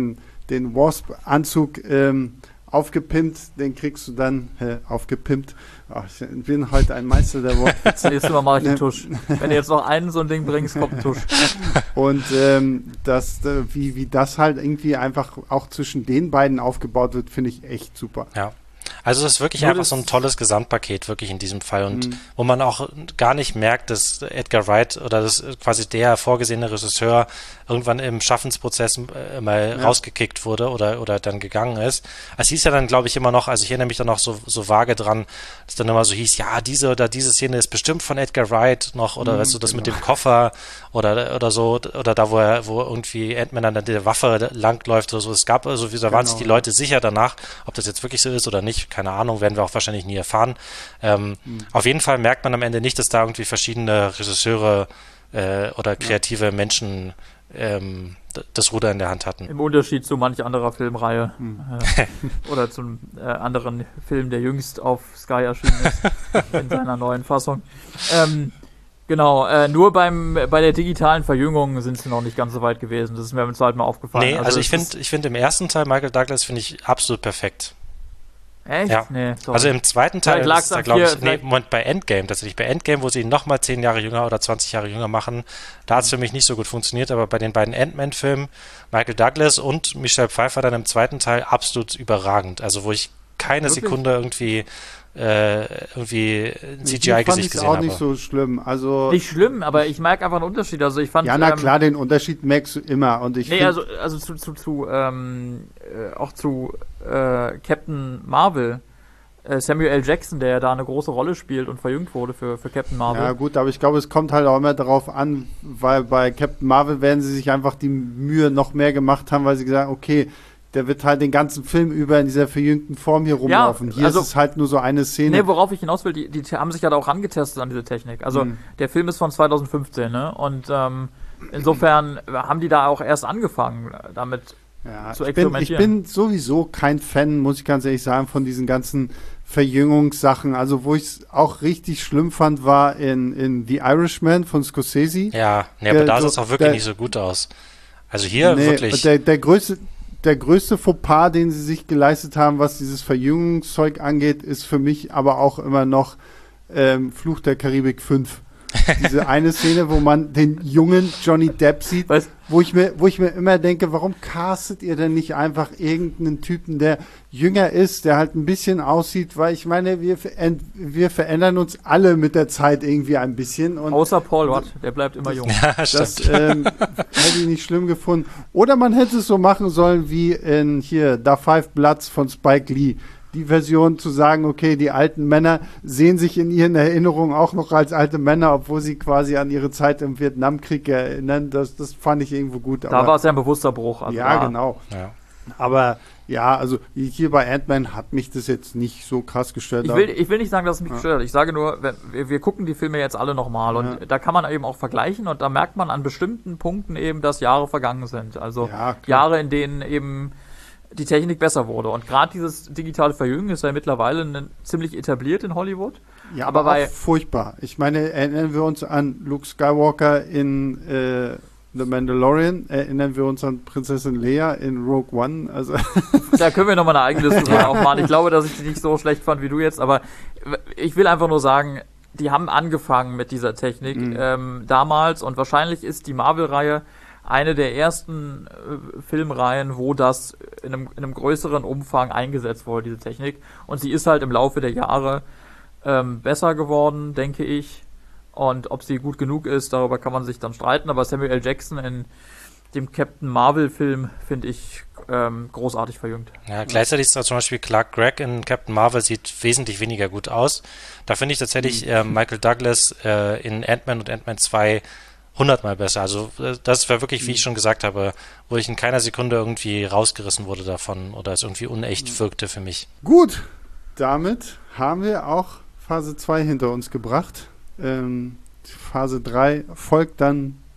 den Wasp-Anzug ähm, aufgepimpt, den kriegst du dann äh, aufgepimpt. Ach, ich bin heute ein Meister der Wortwitze. Nächstes Mal mache ich einen Tusch. Wenn du jetzt noch einen so ein Ding bringst, kommt ein Tusch. Und ähm, das, äh, wie, wie das halt irgendwie einfach auch zwischen den beiden aufgebaut wird, finde ich echt super. Ja. Also es ist wirklich Nur einfach das- so ein tolles Gesamtpaket, wirklich in diesem Fall. Und Mhm. wo man auch gar nicht merkt, dass Edgar Wright oder das quasi der vorgesehene Regisseur irgendwann im Schaffensprozess äh, mal Ja. rausgekickt wurde oder, oder dann gegangen ist. Es hieß ja dann, glaube ich, immer noch, also ich erinnere mich dann noch so, so vage dran, dass dann immer so hieß, ja, diese oder diese Szene ist bestimmt von Edgar Wright noch oder Mhm, weißt du, das mit genau. dem Koffer oder, oder so, oder da, wo er, wo irgendwie Ant-Man an der Waffe langläuft oder so. Es gab also, wie da waren sich Genau, die Leute sicher danach, ob das jetzt wirklich so ist oder nicht, keine Ahnung, werden wir auch wahrscheinlich nie erfahren. Ähm, Mhm. Auf jeden Fall merkt man am Ende nicht, dass da irgendwie verschiedene Regisseure äh, oder kreative Menschen ähm, d- das Ruder in der Hand hatten. Im Unterschied zu manch anderer Filmreihe Hm. äh, oder zum äh, anderen Film, der jüngst auf Sky erschienen ist, in seiner neuen Fassung. Ähm, genau, äh, nur beim bei der digitalen Verjüngung sind sie noch nicht ganz so weit gewesen. Das ist mir beim zweiten Mal aufgefallen. Nee, also ich es finde ist- ich finde im ersten Teil Michael Douglas finde ich absolut perfekt. Echt? Ja. Nee, sorry. Also im zweiten Teil Vielleicht lag's ist da an glaube vier- ich, nee, vielleicht- Moment, bei Endgame tatsächlich, bei Endgame, wo sie ihn nochmal zehn Jahre jünger oder zwanzig Jahre jünger machen, da hat es für mich nicht so gut funktioniert, aber bei den beiden Ant-Man-Filmen, Michael Douglas und Michelle Pfeiffer dann im zweiten Teil absolut überragend. Also wo ich keine Wirklich? Sekunde irgendwie äh, irgendwie ein C G Die fand I-Gesicht ich gesehen auch habe. nicht so schlimm. Also Nicht schlimm, aber ich merke einfach einen Unterschied. Also ich fand ja, na ähm, klar, den Unterschied merkst du immer. Und ich Nee, find, also, also zu, zu, zu ähm, äh, auch zu äh, Captain Marvel, äh, Samuel L. Jackson, der ja da eine große Rolle spielt und verjüngt wurde für, für Captain Marvel. ja gut, aber ich glaube, es kommt halt auch immer darauf an, weil bei Captain Marvel werden sie sich einfach die Mühe noch mehr gemacht haben, weil sie gesagt haben, okay, der wird halt den ganzen Film über in dieser verjüngten Form hier rumlaufen. Hier also- ist es halt nur so eine Szene. Nee, worauf ich hinaus will, die, die haben sich ja da auch rangetestet an diese Technik. Also Mhm. der Film ist von zwanzig fünfzehn, ne? Und ähm, insofern haben die da auch erst angefangen damit. Ja, zu ich, bin, ich experimentieren. bin sowieso kein Fan, muss ich ganz ehrlich sagen, von diesen ganzen Verjüngungssachen. Also wo ich es auch richtig schlimm fand, war in, in The Irishman von Scorsese. Ja, nee, aber Der- da so- sah es auch wirklich der- nicht so gut aus. Also hier Nee, wirklich. Der, der, größte, der größte Fauxpas, den sie sich geleistet haben, was dieses Verjüngungszeug angeht, ist für mich aber auch immer noch ähm, Fluch der Karibik fünf. Diese eine Szene, wo man den jungen Johnny Depp sieht, Weißt- wo ich mir, wo ich mir immer denke, warum castet ihr denn nicht einfach irgendeinen Typen, der jünger ist, der halt ein bisschen aussieht, weil ich meine, wir, ver- wir verändern uns alle mit der Zeit irgendwie ein bisschen und Außer Paul Rudd, der bleibt immer jung. Ja, das stimmt. ähm, hätte ich nicht schlimm gefunden. Oder man hätte es so machen sollen wie in hier Da Five Bloods von Spike Lee. Die Version zu sagen, okay, die alten Männer sehen sich in ihren Erinnerungen auch noch als alte Männer, obwohl sie quasi an ihre Zeit im Vietnamkrieg erinnern. Das, das fand ich irgendwo gut. Da aber, war es ja ein bewusster Bruch. Also ja, da, genau. Ja. Aber ja, also hier bei Ant-Man hat mich das jetzt nicht so krass gestört. Ich will, ich will nicht sagen, dass es mich Ja. gestört hat. Ich sage nur, wenn- wir, wir gucken die Filme jetzt alle nochmal und Ja. da kann man eben auch vergleichen und da merkt man an bestimmten Punkten eben, dass Jahre vergangen sind. Also Ja, klar. Jahre, in denen eben die Technik besser wurde. Und gerade dieses digitale Verjüngen ist ja mittlerweile ne- ziemlich etabliert in Hollywood. Ja, aber aber, bei- auch furchtbar. Ich meine, erinnern wir uns an Luke Skywalker in äh, The Mandalorian, erinnern wir uns an Prinzessin Leia in Rogue One. Also Da können wir nochmal eine eigene Diskussion aufmachen. Ich glaube, dass ich die nicht so schlecht fand wie du jetzt, aber ich will einfach nur sagen, die haben angefangen mit dieser Technik Mhm. ähm, damals und wahrscheinlich ist die Marvel-Reihe eine der ersten äh, Filmreihen, wo das in einem, in einem größeren Umfang eingesetzt wurde, diese Technik. Und sie ist halt im Laufe der Jahre ähm, besser geworden, denke ich. Und ob sie gut genug ist, darüber kann man sich dann streiten. Aber Samuel L. Jackson in dem Captain Marvel-Film finde ich ähm, großartig verjüngt. Ja, gleichzeitig ist da zum Beispiel Clark Gregg in Captain Marvel sieht wesentlich weniger gut aus. Da finde ich tatsächlich äh, Michael Douglas äh, in Ant-Man und Ant-Man zwei hundertmal besser. Also äh, das war wirklich, wie ich schon gesagt habe, wo ich in keiner Sekunde irgendwie rausgerissen wurde davon oder es irgendwie unecht wirkte für mich. gut, damit haben wir auch Phase zwei hinter uns gebracht. Ähm, Phase drei folgt dann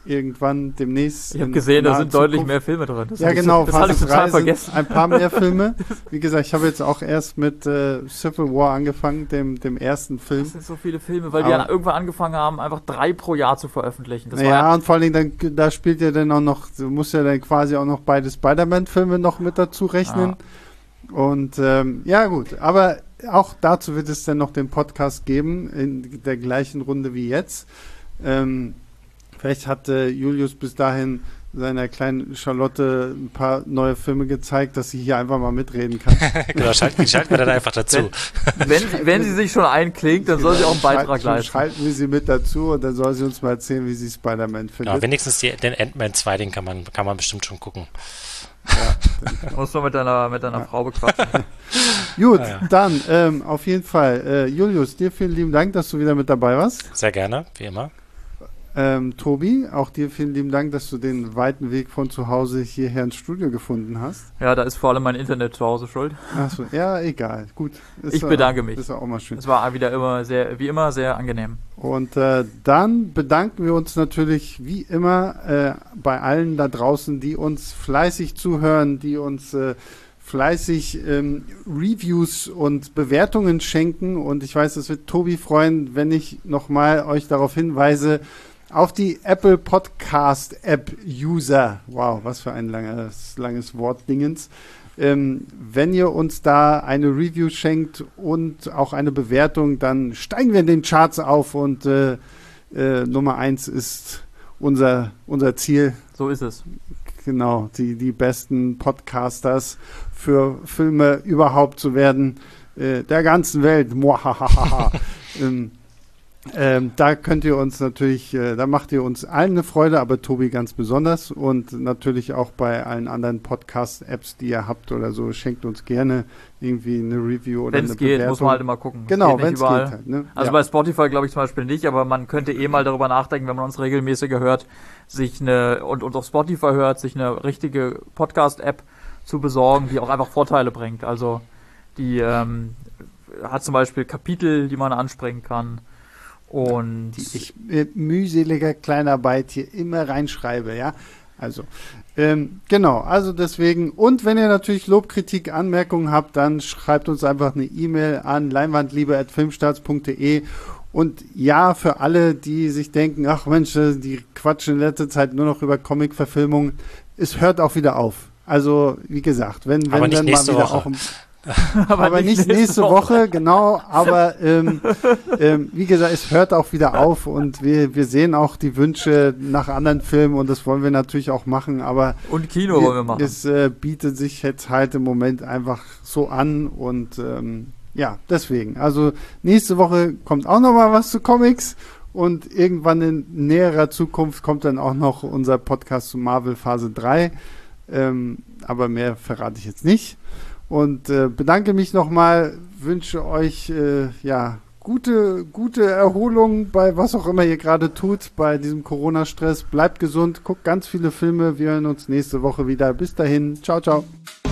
irgendwann demnächst. Ich habe gesehen, da sind Zukunft. deutlich mehr Filme drin. Das ja, hatte genau. Ich, das hatte ich total vergessen. Ein paar mehr Filme. Wie gesagt, ich habe jetzt auch erst mit äh, Civil War angefangen, dem, dem ersten Film. Das sind so viele Filme, weil Aber die dann irgendwann angefangen haben, einfach drei pro Jahr zu veröffentlichen. Das ja, war ja, und vor allen Dingen, dann, da spielt ja dann auch noch, du musst ja dann quasi auch noch beide Spider-Man-Filme noch mit dazu rechnen. Ja. Und ähm, ja gut, aber auch dazu wird es dann noch den Podcast geben, in der gleichen Runde wie jetzt. Ähm, vielleicht hat äh, Julius bis dahin seiner kleinen Charlotte ein paar neue Filme gezeigt, dass sie hier einfach mal mitreden kann. Genau, schalten, schalten wir dann einfach dazu. Wenn, wenn, sie, wenn sie sich schon einklingt, dann soll sie auch einen Beitrag Schalten, leisten. Schalten wir sie mit dazu und dann soll sie uns mal erzählen, wie sie Spider-Man findet. Ja, wenigstens die, den Ant-Man zwei, den kann man, kann man bestimmt schon gucken. Ja, musst du mit deiner, mit deiner ja. Frau bequatschen. Gut, ja, ja. dann ähm, auf jeden Fall. Äh, Julius, dir vielen lieben Dank, dass du wieder mit dabei warst. Sehr gerne, wie immer. Ähm, Tobi, auch dir vielen lieben Dank, dass du den weiten Weg von zu Hause hierher ins Studio gefunden hast. Ja, da ist vor allem mein Internet zu Hause schuld. Achso, ja, egal. Gut. Ist Ich ja, bedanke mich. Ist ja auch mal schön. Es war wieder immer sehr, wie immer sehr angenehm. Und äh, dann bedanken wir uns natürlich wie immer äh, bei allen da draußen, die uns fleißig zuhören, die uns äh, fleißig ähm, Reviews und Bewertungen schenken. Und ich weiß, es wird Tobi freuen, wenn ich nochmal euch darauf hinweise, auf die Apple Podcast App User. Wow, was für ein langes, langes Wort Dingens. Ähm, wenn ihr uns da eine Review schenkt und auch eine Bewertung, dann steigen wir in den Charts auf und äh, äh, Nummer eins ist unser, unser Ziel. So ist es. Genau, die, die besten Podcasters für Filme überhaupt zu werden, äh, der ganzen Welt. Muahahaha. ähm, Ähm, da könnt ihr uns natürlich, äh, da macht ihr uns allen eine Freude, aber Tobi ganz besonders und natürlich auch bei allen anderen Podcast-Apps, die ihr habt oder so, schenkt uns gerne irgendwie eine Review oder Wenn's eine geht, Bewertung. muss man halt immer gucken. Genau, wenn wenn es geht halt. Ne? Also ja. bei Spotify glaube ich zum Beispiel nicht, aber man könnte eh mal darüber nachdenken, wenn man uns regelmäßiger hört, sich eine, und, und auf Spotify hört, sich eine richtige Podcast-App zu besorgen, die auch einfach Vorteile bringt. Also die ähm, hat zum Beispiel Kapitel, die man anspringen kann. Und die ich mit mühseliger Kleinarbeit hier immer reinschreibe, ja. Also, ähm, genau, also deswegen, und wenn ihr natürlich Lob, Kritik, Anmerkungen habt, dann schreibt uns einfach eine E-Mail an leinwandliebe at filmstarts punkt de. Und ja, für alle, die sich denken, ach Mensch, die quatschen in letzter Zeit nur noch über Comic-Verfilmungen, es hört auch wieder auf. Also, wie gesagt, wenn, wenn Aber nicht dann mal nächste wieder Woche. auch ein aber, aber nicht nächste, nächste Woche. Woche, genau, aber ähm, ähm, wie gesagt, es hört auch wieder auf und wir, wir sehen auch die Wünsche nach anderen Filmen und das wollen wir natürlich auch machen, aber und Kino wir, wollen wir machen. Es äh, bietet sich jetzt halt im Moment einfach so an und ähm, ja, deswegen, also nächste Woche kommt auch noch mal was zu Comics und irgendwann in näherer Zukunft kommt dann auch noch unser Podcast zu Marvel Phase drei, ähm, aber mehr verrate ich jetzt nicht. Und äh, bedanke mich nochmal, wünsche euch äh, ja gute, gute Erholung bei was auch immer ihr gerade tut, bei diesem Corona-Stress. Bleibt gesund, guckt ganz viele Filme. Wir hören uns nächste Woche wieder. Bis dahin. Ciao, ciao.